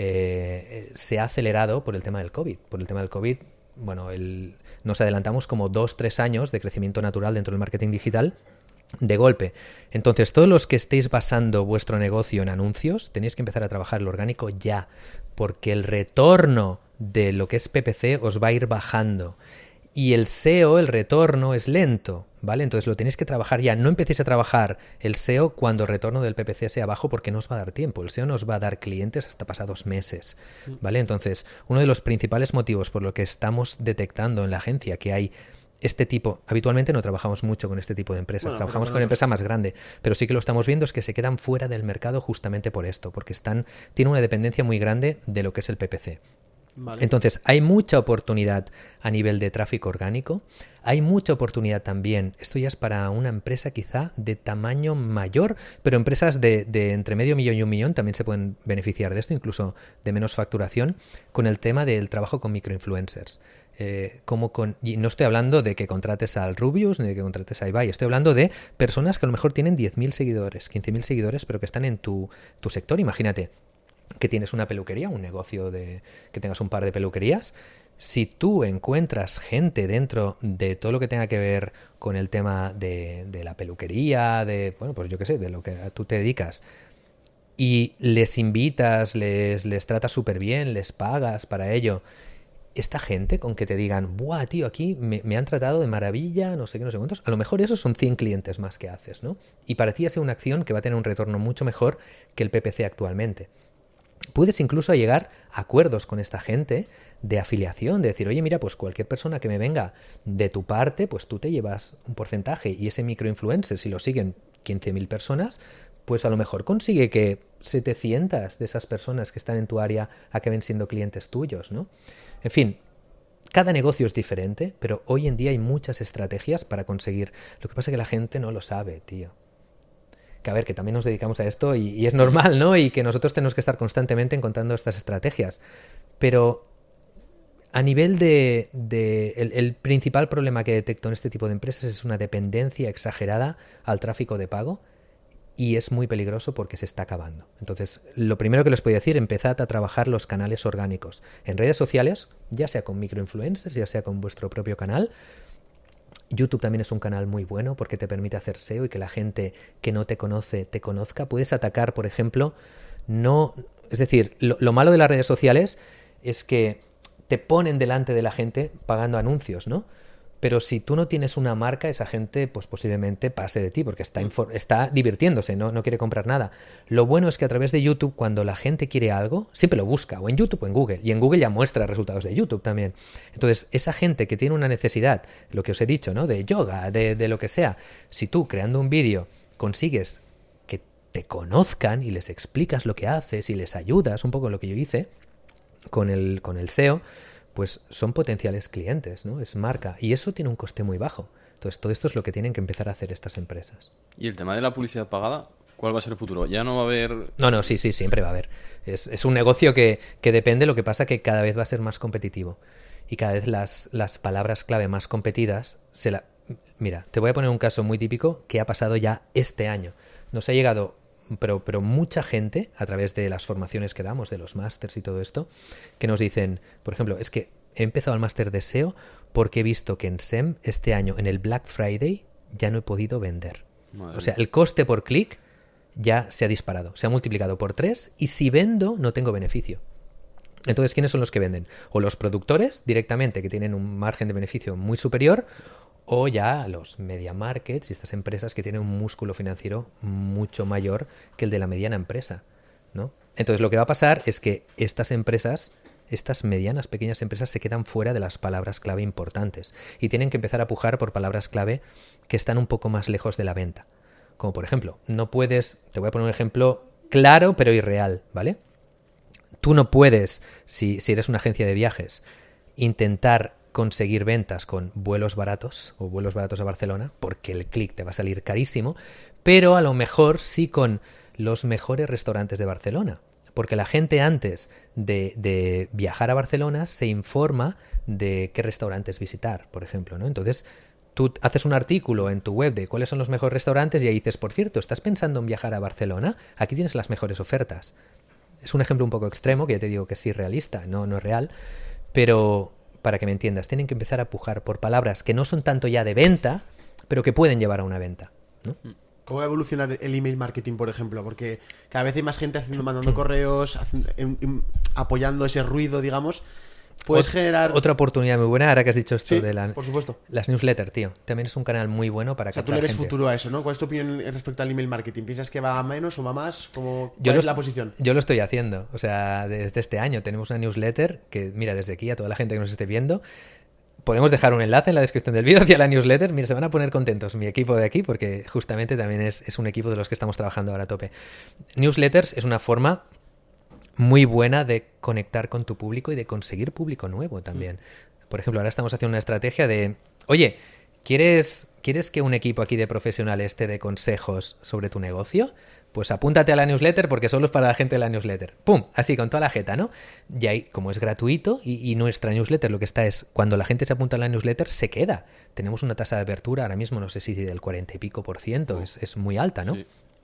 se ha acelerado por el tema del COVID. Por el tema del COVID, bueno, nos adelantamos como 2-3 años de crecimiento natural dentro del marketing digital de golpe. Entonces, todos los que estéis basando vuestro negocio en anuncios, tenéis que empezar a trabajar el orgánico ya, porque el retorno de lo que es PPC os va a ir bajando. Y el SEO, el retorno, es lento. ¿vale? Entonces lo tenéis que trabajar ya. No empecéis a trabajar el SEO cuando el retorno del PPC sea bajo, porque no os va a dar tiempo. El SEO nos va a dar clientes hasta pasados meses, ¿vale? Entonces, uno de los principales motivos por lo que estamos detectando en la agencia que hay este tipo, habitualmente no trabajamos mucho con este tipo de empresas, trabajamos con empresa más grande, pero sí que lo estamos viendo, es que se quedan fuera del mercado justamente por esto, porque tienen una dependencia muy grande de lo que es el PPC. Vale. Entonces, hay mucha oportunidad a nivel de tráfico orgánico, hay mucha oportunidad también, esto ya es para una empresa quizá de tamaño mayor, pero empresas de entre medio millón y 1 millón también se pueden beneficiar de esto, incluso de menos facturación, con el tema del trabajo con microinfluencers. Y no estoy hablando de que contrates al Rubius ni de que contrates a Ibai, estoy hablando de personas que a lo mejor tienen 10.000 seguidores, 15.000 seguidores, pero que están en tu sector. Imagínate que tienes una peluquería, un negocio que tengas un par de peluquerías. Si tú encuentras gente dentro de todo lo que tenga que ver con el tema de la peluquería, pues yo qué sé, de lo que tú te dedicas, y les invitas, les tratas súper bien, les pagas para ello, esta gente con que te digan, ¡buah, tío, aquí me han tratado de maravilla, no sé qué, no sé cuántos! A lo mejor esos son 100 clientes más que haces, ¿no? Y para ti ha sido una acción que va a tener un retorno mucho mejor que el PPC actualmente. Puedes incluso llegar a acuerdos con esta gente de afiliación, de decir, oye, mira, pues cualquier persona que me venga de tu parte, pues tú te llevas un porcentaje, y ese microinfluencer, si lo siguen 15.000 personas, pues a lo mejor consigue que 700 de esas personas que están en tu área acaben siendo clientes tuyos, ¿no? En fin, cada negocio es diferente, pero hoy en día hay muchas estrategias para conseguir. Lo que pasa es que la gente no lo sabe, tío. Que a ver, que también nos dedicamos a esto y es normal, ¿no? Y que nosotros tenemos que estar constantemente encontrando estas estrategias. Pero a nivel el principal problema que detecto en este tipo de empresas es una dependencia exagerada al tráfico de pago, y es muy peligroso porque se está acabando. Entonces, lo primero que les puedo decir, empezad a trabajar los canales orgánicos en redes sociales, ya sea con microinfluencers, ya sea con vuestro propio canal. YouTube también es un canal muy bueno porque te permite hacer SEO y que la gente que no te conoce te conozca. Puedes atacar, por ejemplo, es decir, lo malo de las redes sociales es que te ponen delante de la gente pagando anuncios, ¿no? Pero si tú no tienes una marca, esa gente pues posiblemente pase de ti porque está divirtiéndose, no quiere comprar nada. Lo bueno es que a través de YouTube, cuando la gente quiere algo, siempre lo busca, o en YouTube o en Google. Y en Google ya muestra resultados de YouTube también. Entonces, esa gente que tiene una necesidad, lo que os he dicho, ¿no? De yoga, de lo que sea, si tú creando un vídeo consigues que te conozcan y les explicas lo que haces y les ayudas, un poco lo que yo hice con el SEO, pues son potenciales clientes, ¿no? Es marca. Y eso tiene un coste muy bajo. Entonces, todo esto es lo que tienen que empezar a hacer estas empresas. ¿Y el tema de la publicidad pagada? ¿Cuál va a ser el futuro? ¿Ya no va a haber...? No, sí, siempre va a haber. Es un negocio que depende, lo que pasa que cada vez va a ser más competitivo. Y cada vez las palabras clave más competidas Mira, te voy a poner un caso muy típico que ha pasado ya este año. Nos ha llegado... Pero mucha gente, a través de las formaciones que damos, de los másters y todo esto, que nos dicen, por ejemplo, es que he empezado el máster de SEO porque he visto que en SEM este año, en el Black Friday, ya no he podido vender. O sea, el coste por clic ya se ha disparado, se ha multiplicado por 3, y si vendo no tengo beneficio. Entonces, ¿quiénes son los que venden? O los productores directamente, que tienen un margen de beneficio muy superior, o ya los media markets y estas empresas que tienen un músculo financiero mucho mayor que el de la mediana empresa, ¿no? Entonces lo que va a pasar es que estas empresas, estas medianas, pequeñas empresas, se quedan fuera de las palabras clave importantes y tienen que empezar a pujar por palabras clave que están un poco más lejos de la venta. Como por ejemplo, no puedes, te voy a poner un ejemplo claro pero irreal, ¿vale? Tú no puedes, si eres una agencia de viajes, intentar conseguir ventas con vuelos baratos o vuelos baratos a Barcelona, porque el clic te va a salir carísimo, pero a lo mejor sí con los mejores restaurantes de Barcelona, porque la gente antes de viajar a Barcelona se informa de qué restaurantes visitar, por ejemplo, ¿no? Entonces tú haces un artículo en tu web de cuáles son los mejores restaurantes y ahí dices, por cierto, ¿estás pensando en viajar a Barcelona? Aquí tienes las mejores ofertas. Es un ejemplo un poco extremo, que ya te digo que es irrealista, no es real, pero para que me entiendas, tienen que empezar a pujar por palabras que no son tanto ya de venta, pero que pueden llevar a una venta, ¿no? ¿Cómo va a evolucionar el email marketing, por ejemplo? Porque cada vez hay más gente mandando correos, apoyando ese ruido, digamos. puedes generar... Otra oportunidad muy buena, ahora que has dicho esto Sí, de por supuesto. las newsletters, tío. También es un canal muy bueno para O sea, tú captar le ves gente. futuro a eso, ¿no? ¿Cuál es tu opinión respecto al email marketing? ¿Piensas que va a menos o va más? ¿Cuál Yo es la posición? Yo lo estoy haciendo. O sea, desde este año tenemos una newsletter que, mira, desde aquí a toda la gente que nos esté viendo, podemos dejar un enlace en la descripción del vídeo hacia la newsletter. Mira, se van a poner contentos mi equipo de aquí porque justamente también es un equipo de los que estamos trabajando ahora a tope. Newsletters es una forma muy buena de conectar con tu público y de conseguir público nuevo también. Por ejemplo, ahora estamos haciendo una estrategia de, oye, ¿quieres que un equipo aquí de profesionales te dé consejos sobre tu negocio? Pues apúntate a la newsletter porque solo es para la gente de la newsletter. ¡Pum! Así, con toda la jeta, ¿no? Y ahí, como es gratuito y nuestra newsletter lo que está es, cuando la gente se apunta a la newsletter, se queda. Tenemos una tasa de apertura ahora mismo, no sé si del 40 y pico %, es muy alta, ¿no? Sí.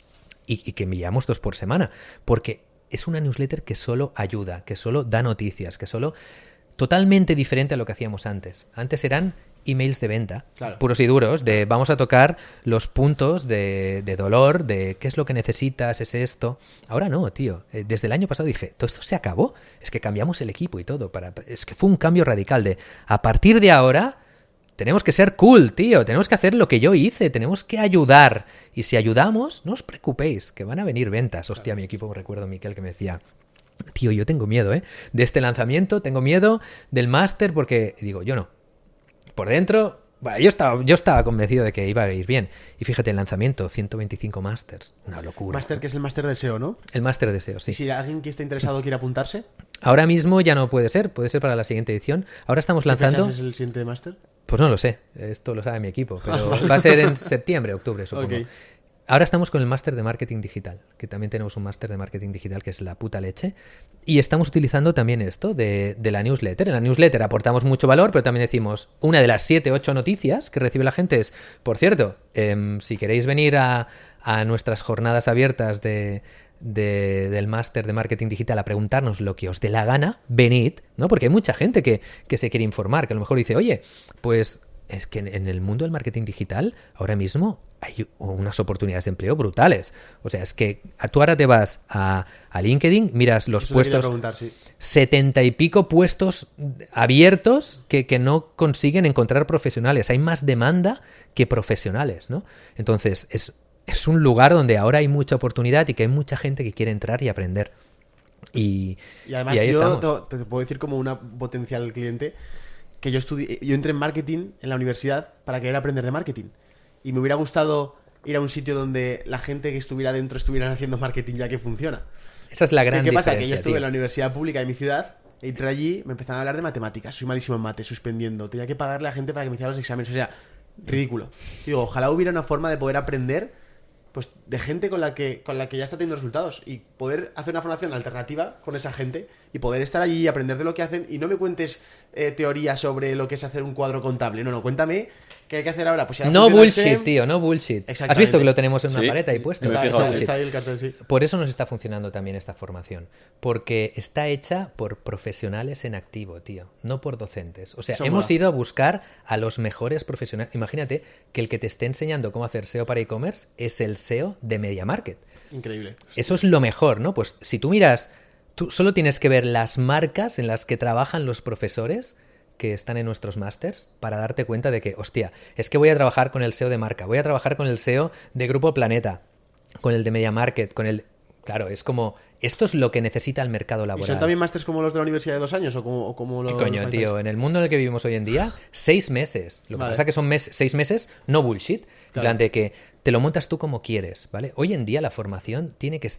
Y que enviamos 2 por semana, porque es una newsletter que solo ayuda, que solo da noticias, que solo... Totalmente diferente a lo que hacíamos antes. Antes eran emails de venta, Claro. puros y duros, de vamos a tocar los puntos de dolor, de qué es lo que necesitas, es esto. Ahora no, tío. Desde el año pasado dije, todo esto se acabó. Es que cambiamos el equipo y todo. Es que fue un cambio radical de, a partir de ahora... Tenemos que ser cool, tío. Tenemos que hacer lo que yo hice. Tenemos que ayudar. Y si ayudamos, no os preocupéis, que van a venir ventas. Hostia, mi equipo, recuerdo, Miquel, que me decía, tío, yo tengo miedo, de este lanzamiento. Tengo miedo del máster porque, digo, yo no. Por dentro, bueno, yo estaba convencido de que iba a ir bien. Y fíjate, el lanzamiento, 125 másters. Una locura. Máster, que es el máster de SEO, ¿no? El máster de SEO, sí. Y si alguien que esté interesado quiere apuntarse, Ahora mismo ya no puede ser para la siguiente edición. Ahora estamos lanzando... ¿qué fechas es el siguiente máster? Pues no lo sé, esto lo sabe mi equipo, pero va a ser en septiembre, octubre, supongo. Ok. Ahora estamos con el máster de marketing digital, que también tenemos un máster de marketing digital que es la puta leche, y estamos utilizando también esto de la newsletter. En la newsletter aportamos mucho valor, pero también decimos, una de las 7, 8 noticias que recibe la gente es, por cierto, si queréis venir a nuestras jornadas abiertas del máster de marketing digital a preguntarnos lo que os dé la gana, venid, ¿no? Porque hay mucha gente que se quiere informar, que a lo mejor dice, oye, pues es que en el mundo del marketing digital ahora mismo hay unas oportunidades de empleo brutales. O sea, es que tú ahora te vas a LinkedIn, miras los Eso te quería puestos, preguntar, sí. 70 y pico puestos abiertos que no consiguen encontrar profesionales. Hay más demanda que profesionales, ¿no? Entonces, es un lugar donde ahora hay mucha oportunidad y que hay mucha gente que quiere entrar y aprender. Y además ahí yo estamos. te puedo decir como una potencial cliente que yo entré en marketing en la universidad para querer aprender de marketing. Y me hubiera gustado ir a un sitio donde la gente que estuviera dentro estuvieran haciendo marketing ya que funciona. Esa es la gran ¿Qué pasa? diferencia, Que yo estuve tío. en la universidad pública de mi ciudad, entré allí, me empezaron a hablar de matemáticas, soy malísimo en mate, suspendiendo, tenía que pagarle a la gente para que me hiciera los exámenes, o sea, ridículo. Digo, ojalá hubiera una forma de poder aprender pues de gente con la que ya está teniendo resultados y poder hacer una formación alternativa con esa gente y poder estar allí y aprender de lo que hacen y no me cuentes teoría sobre lo que es hacer un cuadro contable. No, cuéntame qué hay que hacer ahora. Pues si ahora No funciona el bullshit, SEM, tío, no bullshit. ¿Has Exactamente. visto que lo tenemos en una Sí. pared ahí puesto? Me he Está, fijado, está- sí. está ahí el cartel, sí. Por eso nos está funcionando también esta formación. Porque está hecha por profesionales en activo, tío. No por docentes. O sea, Eso hemos mola. ido a buscar a los mejores profesionales. Imagínate que el que te esté enseñando cómo hacer SEO para e-commerce es el SEO de MediaMarket. Increíble. Eso es lo mejor, ¿no? Pues si tú miras, tú solo tienes que ver las marcas en las que trabajan los profesores que están en nuestros másters para darte cuenta de que, hostia, es que voy a trabajar con el SEO de marca, voy a trabajar con el SEO de Grupo Planeta, con el de MediaMarket, con el... Claro, es como, esto es lo que necesita el mercado ¿Y laboral. son también másters como los de la universidad de 2 años o como los ¿Qué coño, los tío? En el mundo en el que vivimos hoy en día, 6 meses. Lo que Vale. pasa es que son 6 meses, no bullshit. En Claro. plan de que te lo montas tú como quieres, ¿vale? Hoy en día la formación tiene que...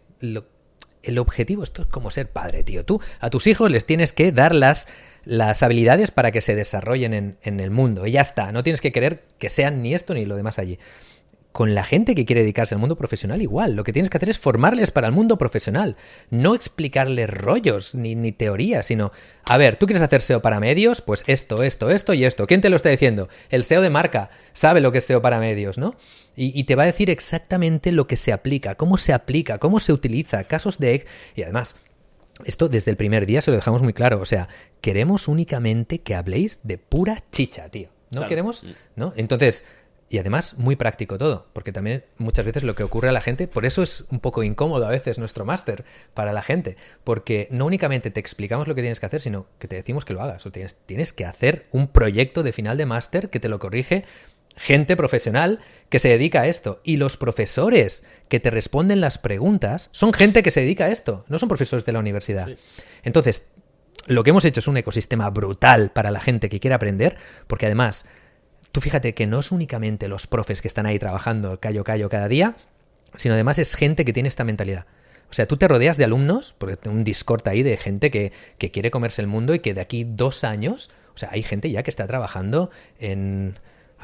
El objetivo, esto es como ser padre, tío. Tú a tus hijos les tienes que dar las habilidades para que se desarrollen en el mundo. Y ya está. No tienes que querer que sean ni esto ni lo demás allí. Con la gente que quiere dedicarse al mundo profesional igual. Lo que tienes que hacer es formarles para el mundo profesional. No explicarles rollos ni teorías, sino... A ver, ¿tú quieres hacer SEO para medios? Pues esto y esto. ¿Quién te lo está diciendo? El SEO de marca sabe lo que es SEO para medios, ¿no? Y te va a decir exactamente lo que se aplica, cómo se utiliza, casos de... Y además... Esto desde el primer día se lo dejamos muy claro. O sea, queremos únicamente que habléis de pura chicha, tío. No Claro. queremos... ¿no? Entonces... Y además muy práctico todo, porque también muchas veces lo que ocurre a la gente, por eso es un poco incómodo a veces nuestro máster para la gente, porque no únicamente te explicamos lo que tienes que hacer, sino que te decimos que lo hagas. O tienes que hacer un proyecto de final de máster que te lo corrige gente profesional que se dedica a esto. Y los profesores que te responden las preguntas son gente que se dedica a esto, no son profesores de la universidad. Sí. Entonces, lo que hemos hecho es un ecosistema brutal para la gente que quiere aprender, porque además, tú fíjate que no es únicamente los profes que están ahí trabajando callo cada día, sino además es gente que tiene esta mentalidad. O sea, tú te rodeas de alumnos, porque tengo un Discord ahí de gente que quiere comerse el mundo y que de aquí 2 años, o sea, hay gente ya que está trabajando en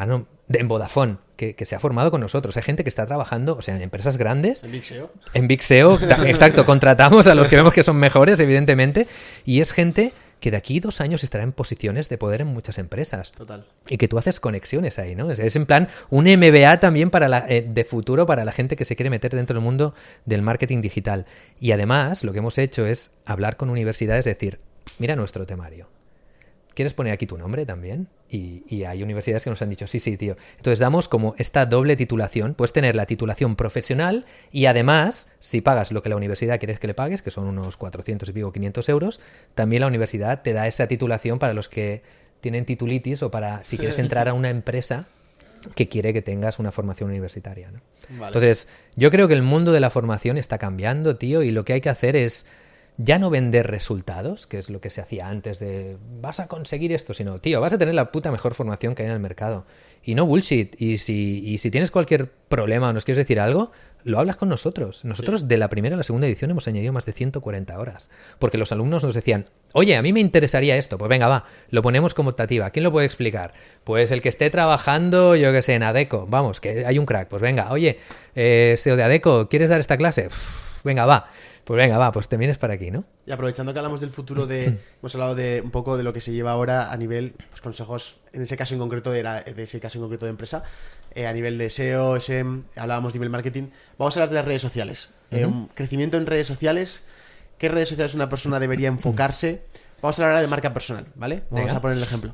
Vodafone, que se ha formado con nosotros. Hay gente que está trabajando, o sea, en empresas grandes. ¿En Big SEO? En Big SEO, exacto. Contratamos a los que vemos que son mejores, evidentemente. Y es gente que de aquí 2 años estará en posiciones de poder en muchas empresas. Total. Y que tú haces conexiones ahí, ¿no? Es en plan un MBA también para de futuro para la gente que se quiere meter dentro del mundo del marketing digital. Y además, lo que hemos hecho es hablar con universidades, decir, mira nuestro temario. ¿Quieres poner aquí tu nombre también? Y hay universidades que nos han dicho, sí, tío. Entonces damos como esta doble titulación. Puedes tener la titulación profesional y además, si pagas lo que la universidad quieres que le pagues, que son unos 400 y pico, 500 euros, también la universidad te da esa titulación para los que tienen titulitis o para si quieres entrar a una empresa que quiere que tengas una formación universitaria, ¿no? Vale. Entonces, yo creo que el mundo de la formación está cambiando, tío, y lo que hay que hacer es ya no vender resultados, que es lo que se hacía antes de vas a conseguir esto, sino, tío, vas a tener la puta mejor formación que hay en el mercado. Y no bullshit. Y si tienes cualquier problema o nos quieres decir algo, lo hablas con nosotros. Nosotros sí. De la primera a la segunda edición hemos añadido más de 140 horas. Porque los alumnos nos decían, oye, a mí me interesaría esto. Pues venga, va, lo ponemos como optativa. ¿Quién lo puede explicar? Pues el que esté trabajando, yo qué sé, en Adecco. Vamos, que hay un crack. Pues venga, oye, SEO de Adecco, ¿quieres dar esta clase? Venga, va. Pues venga, va, pues te vienes para aquí, ¿no? Y aprovechando que hablamos del futuro, hemos hablado de un poco de lo que se lleva ahora a nivel, pues consejos, en ese caso en concreto de ese caso en concreto de empresa, a nivel de SEO, SEM, hablábamos de nivel marketing. Vamos a hablar de las redes sociales. Crecimiento en redes sociales, ¿qué redes sociales una persona debería enfocarse? Vamos a hablar ahora de marca personal, ¿vale? Vamos a poner el ejemplo.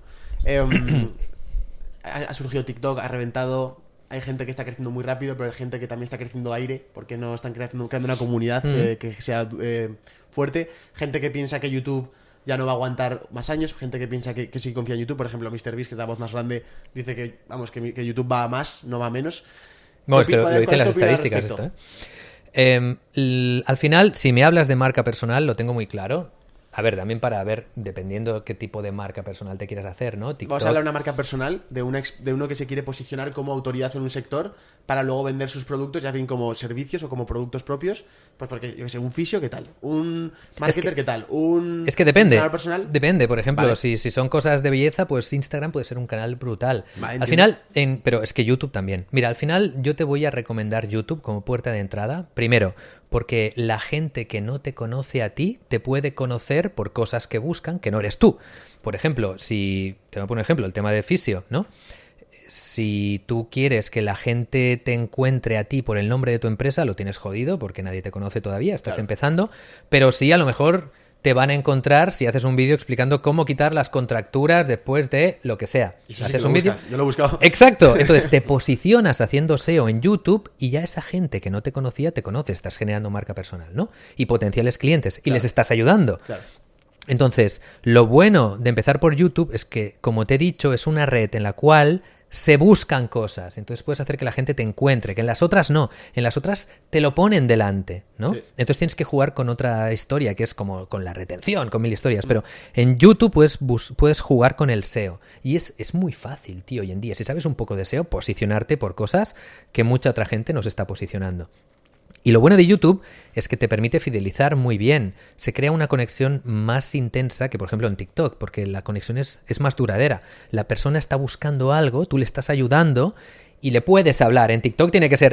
Ha surgido TikTok, ha reventado. Hay gente que está creciendo muy rápido, pero hay gente que también está creciendo aire, porque no están creando una comunidad que sea fuerte. Gente que piensa que YouTube ya no va a aguantar más años. Gente que piensa que sí confía en YouTube. Por ejemplo, MrBeast, que es la voz más grande, dice que YouTube va a más, no va a menos. Bueno, es que lo dicen las estadísticas esto, ¿eh? Al final, si me hablas de marca personal, lo tengo muy claro. A ver, también para ver, dependiendo qué tipo de marca personal te quieras hacer, ¿no? TikTok. Vamos a hablar de una marca personal, de uno que se quiere posicionar como autoridad en un sector para luego vender sus productos, ya bien como servicios o como productos propios. Pues porque, yo qué sé, un fisio, ¿qué tal? Un marketer, ¿qué tal? Es que depende. ¿Un personal? Depende, por ejemplo, vale. si son cosas de belleza, pues Instagram puede ser un canal brutal. Vale, al final, pero es que YouTube también. Mira, al final yo te voy a recomendar YouTube como puerta de entrada. Primero, porque la gente que no te conoce a ti te puede conocer por cosas que buscan que no eres tú. Por ejemplo, te voy a poner un ejemplo, el tema de fisio, ¿no? Si tú quieres que la gente te encuentre a ti por el nombre de tu empresa, lo tienes jodido porque nadie te conoce todavía, estás empezando, pero sí a lo mejor te van a encontrar si haces un vídeo explicando cómo quitar las contracturas después de lo que sea. Eso haces sí un vídeo. Yo lo he buscado. Exacto. Entonces te posicionas haciendo SEO en YouTube y ya esa gente que no te conocía te conoce. Estás generando marca personal, ¿no? Y potenciales clientes. Y les estás ayudando. Claro. Entonces, lo bueno de empezar por YouTube es que, como te he dicho, es una red en la cual se buscan cosas, entonces puedes hacer que la gente te encuentre, que en las otras no, en las otras te lo ponen delante, ¿no? Sí. Entonces tienes que jugar con otra historia, que es como con la retención, con 1000 historias, pero en YouTube puedes jugar con el SEO, y es muy fácil, tío, hoy en día, si sabes un poco de SEO, posicionarte por cosas que mucha otra gente nos está posicionando. Y lo bueno de YouTube es que te permite fidelizar muy bien. Se crea una conexión más intensa que, por ejemplo, en TikTok, porque la conexión es más duradera. La persona está buscando algo, tú le estás ayudando y le puedes hablar. En TikTok tiene que ser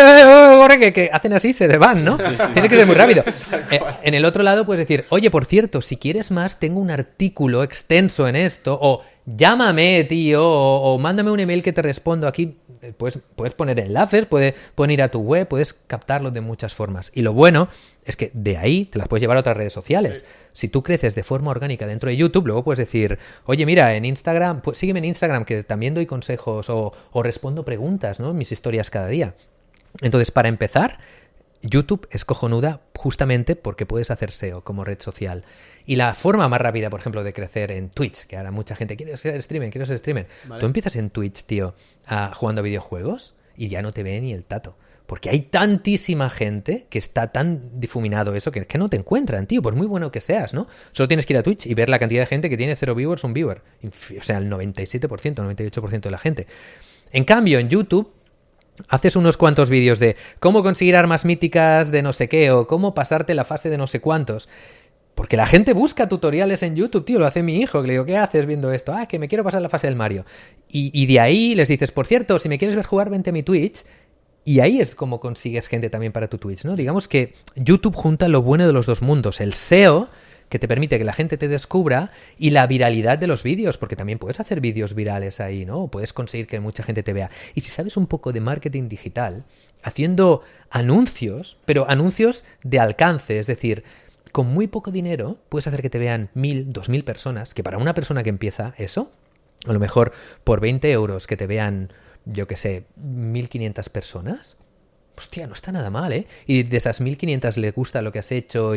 que hacen así, se van, ¿no? Tiene que ser muy rápido. En el otro lado puedes decir, oye, por cierto, si quieres más, tengo un artículo extenso en esto, o llámame, tío, o mándame un email que te respondo aquí. Puedes poner enlaces, pueden ir a tu web, puedes captarlo de muchas formas. Y lo bueno es que de ahí te las puedes llevar a otras redes sociales. Sí. Si tú creces de forma orgánica dentro de YouTube, luego puedes decir, oye, mira, en Instagram, pues sígueme en Instagram, que también doy consejos o respondo preguntas, ¿no? En mis historias cada día. Entonces, para empezar, YouTube es cojonuda justamente porque puedes hacer SEO como red social. Y la forma más rápida, por ejemplo, de crecer en Twitch, que ahora mucha gente quiere ser streamer. Vale. Tú empiezas en Twitch, tío, jugando a videojuegos y ya no te ve ni el tato. Porque hay tantísima gente que está tan difuminado eso que no te encuentran, tío, por muy bueno que seas, ¿no? Solo tienes que ir a Twitch y ver la cantidad de gente que tiene 0 viewers, 1 viewer. O sea, el 97%, 98% de la gente. En cambio, en YouTube haces unos cuantos vídeos de cómo conseguir armas míticas de no sé qué o cómo pasarte la fase de no sé cuántos. Porque la gente busca tutoriales en YouTube, tío. Lo hace mi hijo, que le digo, ¿qué haces viendo esto? Que me quiero pasar la fase del Mario. Y de ahí les dices, por cierto, si me quieres ver jugar, vente a mi Twitch. Y ahí es como consigues gente también para tu Twitch, ¿no? Digamos que YouTube junta lo bueno de los dos mundos. El SEO, que te permite que la gente te descubra, y la viralidad de los vídeos, porque también puedes hacer vídeos virales ahí, ¿no? Puedes conseguir que mucha gente te vea. Y si sabes un poco de marketing digital, haciendo anuncios, pero anuncios de alcance, es decir, con muy poco dinero puedes hacer que te vean 1.000, 2.000 personas, que para una persona que empieza eso, a lo mejor por 20 euros que te vean, yo qué sé, 1.500 personas. Hostia, no está nada mal, ¿eh? Y de esas 1.500 les gusta lo que has hecho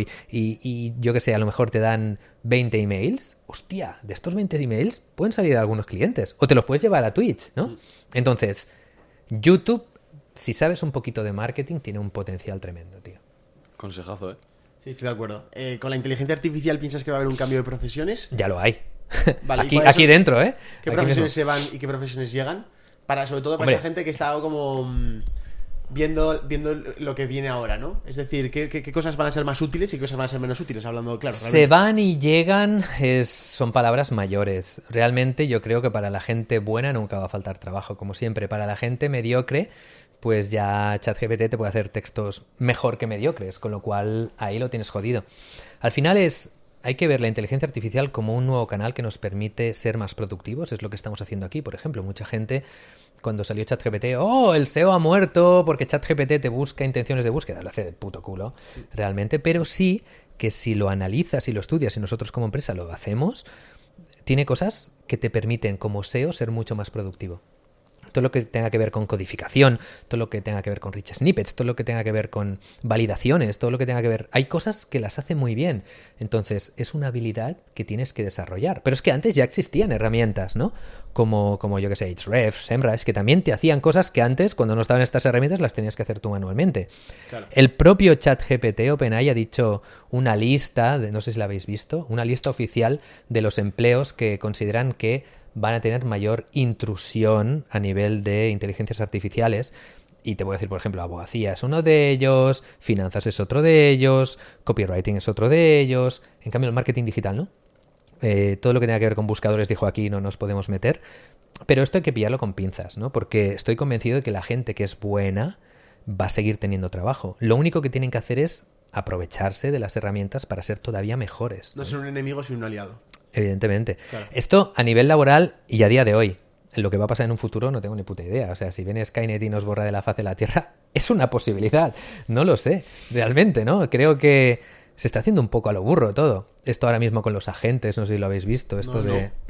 y yo qué sé, a lo mejor te dan 20 emails. Hostia, de estos 20 emails pueden salir algunos clientes. O te los puedes llevar a Twitch, ¿no? Entonces, YouTube, si sabes un poquito de marketing, tiene un potencial tremendo, tío. Consejazo, ¿eh? Sí, estoy de acuerdo. ¿Con la inteligencia artificial piensas que va a haber un cambio de profesiones? Ya lo hay. Vale, aquí dentro, ¿eh? ¿Qué profesiones se van y qué profesiones llegan? Sobre todo para esa gente que está como viendo lo que viene ahora, ¿no? Es decir, ¿qué cosas van a ser más útiles y qué cosas van a ser menos útiles? Hablando claro. Realmente. Se van y llegan son palabras mayores. Realmente yo creo que para la gente buena nunca va a faltar trabajo, como siempre. Para la gente mediocre, pues ya ChatGPT te puede hacer textos mejor que mediocres, con lo cual ahí lo tienes jodido. Al final hay que ver la inteligencia artificial como un nuevo canal que nos permite ser más productivos. Es lo que estamos haciendo aquí, por ejemplo. Mucha gente, cuando salió ChatGPT, el SEO ha muerto porque ChatGPT te busca intenciones de búsqueda. Lo hace de puto culo, realmente. Pero sí que si lo analizas y lo estudias y nosotros como empresa lo hacemos, tiene cosas que te permiten como SEO ser mucho más productivo. Todo lo que tenga que ver con codificación, todo lo que tenga que ver con rich snippets, todo lo que tenga que ver con validaciones, todo lo que tenga que ver... Hay cosas que las hace muy bien. Entonces, es una habilidad que tienes que desarrollar. Pero es que antes ya existían herramientas, ¿no? Como yo que sé, Ahrefs, SEMrush, que también te hacían cosas que antes, cuando no estaban estas herramientas, las tenías que hacer tú manualmente. Claro. El propio ChatGPT OpenAI ha dicho una lista, no sé si la habéis visto, una lista oficial de los empleos que consideran que van a tener mayor intrusión a nivel de inteligencias artificiales. Y te voy a decir, por ejemplo, abogacía es uno de ellos, finanzas es otro de ellos, copywriting es otro de ellos. En cambio, el marketing digital, ¿no? Todo lo que tenga que ver con buscadores, dijo aquí, no nos podemos meter. Pero esto hay que pillarlo con pinzas, ¿no? Porque estoy convencido de que la gente que es buena va a seguir teniendo trabajo. Lo único que tienen que hacer es aprovecharse de las herramientas para ser todavía mejores, ¿no? No ser un enemigo, sino un aliado. Evidentemente. Claro. Esto a nivel laboral y a día de hoy. Lo que va a pasar en un futuro no tengo ni puta idea. O sea, si viene Skynet y nos borra de la faz de la Tierra, es una posibilidad. No lo sé, realmente, ¿no? Creo que se está haciendo un poco a lo burro todo. Esto ahora mismo con los agentes, no sé si lo habéis visto. Esto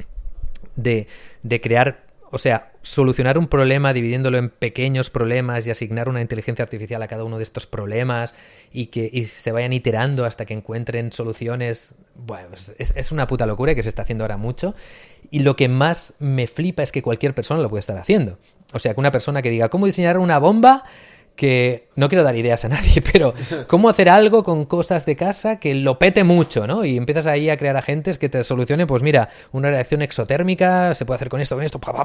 de crear... O sea, solucionar un problema dividiéndolo en pequeños problemas y asignar una inteligencia artificial a cada uno de estos problemas y se vayan iterando hasta que encuentren soluciones. Bueno, es una puta locura que se está haciendo ahora mucho. Y lo que más me flipa es que cualquier persona lo puede estar haciendo. O sea, que una persona que diga cómo diseñar una bomba, que no quiero dar ideas a nadie, pero cómo hacer algo con cosas de casa que lo pete mucho, ¿no? Y empiezas ahí a crear agentes que te solucionen, pues mira, una reacción exotérmica, se puede hacer con esto,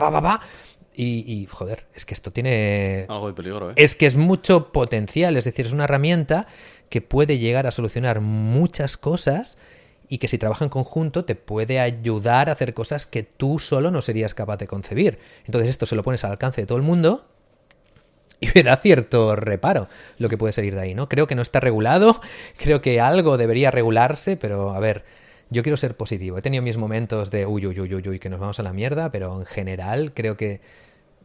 y joder, es que esto tiene... Algo de peligro, ¿eh? Es que es mucho potencial, es decir, es una herramienta que puede llegar a solucionar muchas cosas y que si trabaja en conjunto te puede ayudar a hacer cosas que tú solo no serías capaz de concebir. Entonces esto se lo pones al alcance de todo el mundo. Y me da cierto reparo lo que puede salir de ahí, ¿no? Creo que no está regulado, creo que algo debería regularse, pero a ver, yo quiero ser positivo. He tenido mis momentos de uy, que nos vamos a la mierda, pero en general creo que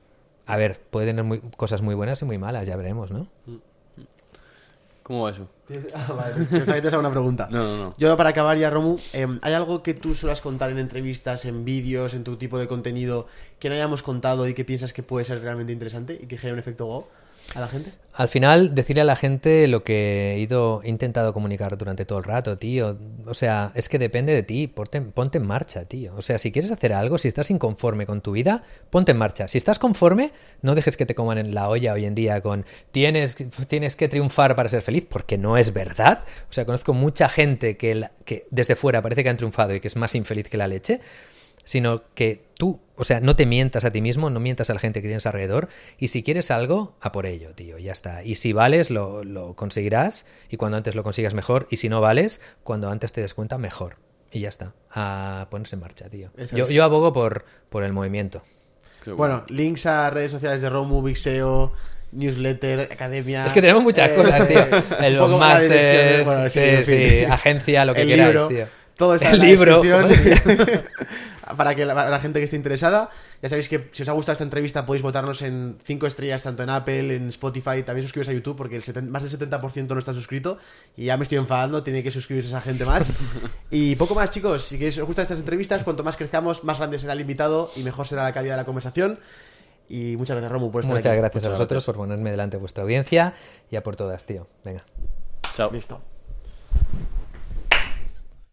A ver, puede tener cosas muy buenas y muy malas, ya veremos, ¿no? ¿Cómo va eso? Vale, que te haga una pregunta. No. Yo, para acabar ya, Romu, ¿hay algo que tú suelas contar en entrevistas, en vídeos, en tu tipo de contenido que no hayamos contado y que piensas que puede ser realmente interesante y que genere un efecto wow a la gente? Al final, decirle a la gente lo que he intentado comunicar durante todo el rato, tío. O sea, es que depende de ti. Ponte en marcha, tío. O sea, si quieres hacer algo, si estás inconforme con tu vida, ponte en marcha. Si estás conforme, no dejes que te coman en la olla hoy en día con tienes que triunfar para ser feliz, porque no es verdad. O sea, conozco mucha gente que desde fuera parece que han triunfado y que es más infeliz que la leche, sino que tú, o sea, no te mientas a ti mismo, no mientas a la gente que tienes alrededor, y si quieres algo, a por ello, tío, ya está. Y si vales, lo conseguirás, y cuando antes lo consigas mejor, y si no vales, cuando antes te des cuenta, mejor. Y ya está, a ponerse en marcha, tío. Yo abogo por el movimiento. Bueno, links a redes sociales de Romu, Big SEO, newsletter, academia... Es que tenemos muchas cosas, tío. Los másteres, bueno, sí, agencia, lo que queráis, libro, tío. Todo está el en la libro. descripción. Para que la gente que esté interesada, ya sabéis que si os ha gustado esta entrevista podéis votarnos en 5 estrellas tanto en Apple, en Spotify, también suscribiros a YouTube porque más del 70% no está suscrito y ya me estoy enfadando, tiene que suscribirse esa gente más. Y poco más, chicos, si os gustan estas entrevistas, cuanto más crezcamos, más grande será el invitado y mejor será la calidad de la conversación. Y muchas gracias, Romu, por estar aquí. Muchas gracias a vosotros por ponerme delante de vuestra audiencia y a por todas, tío. Venga. Chao. Listo.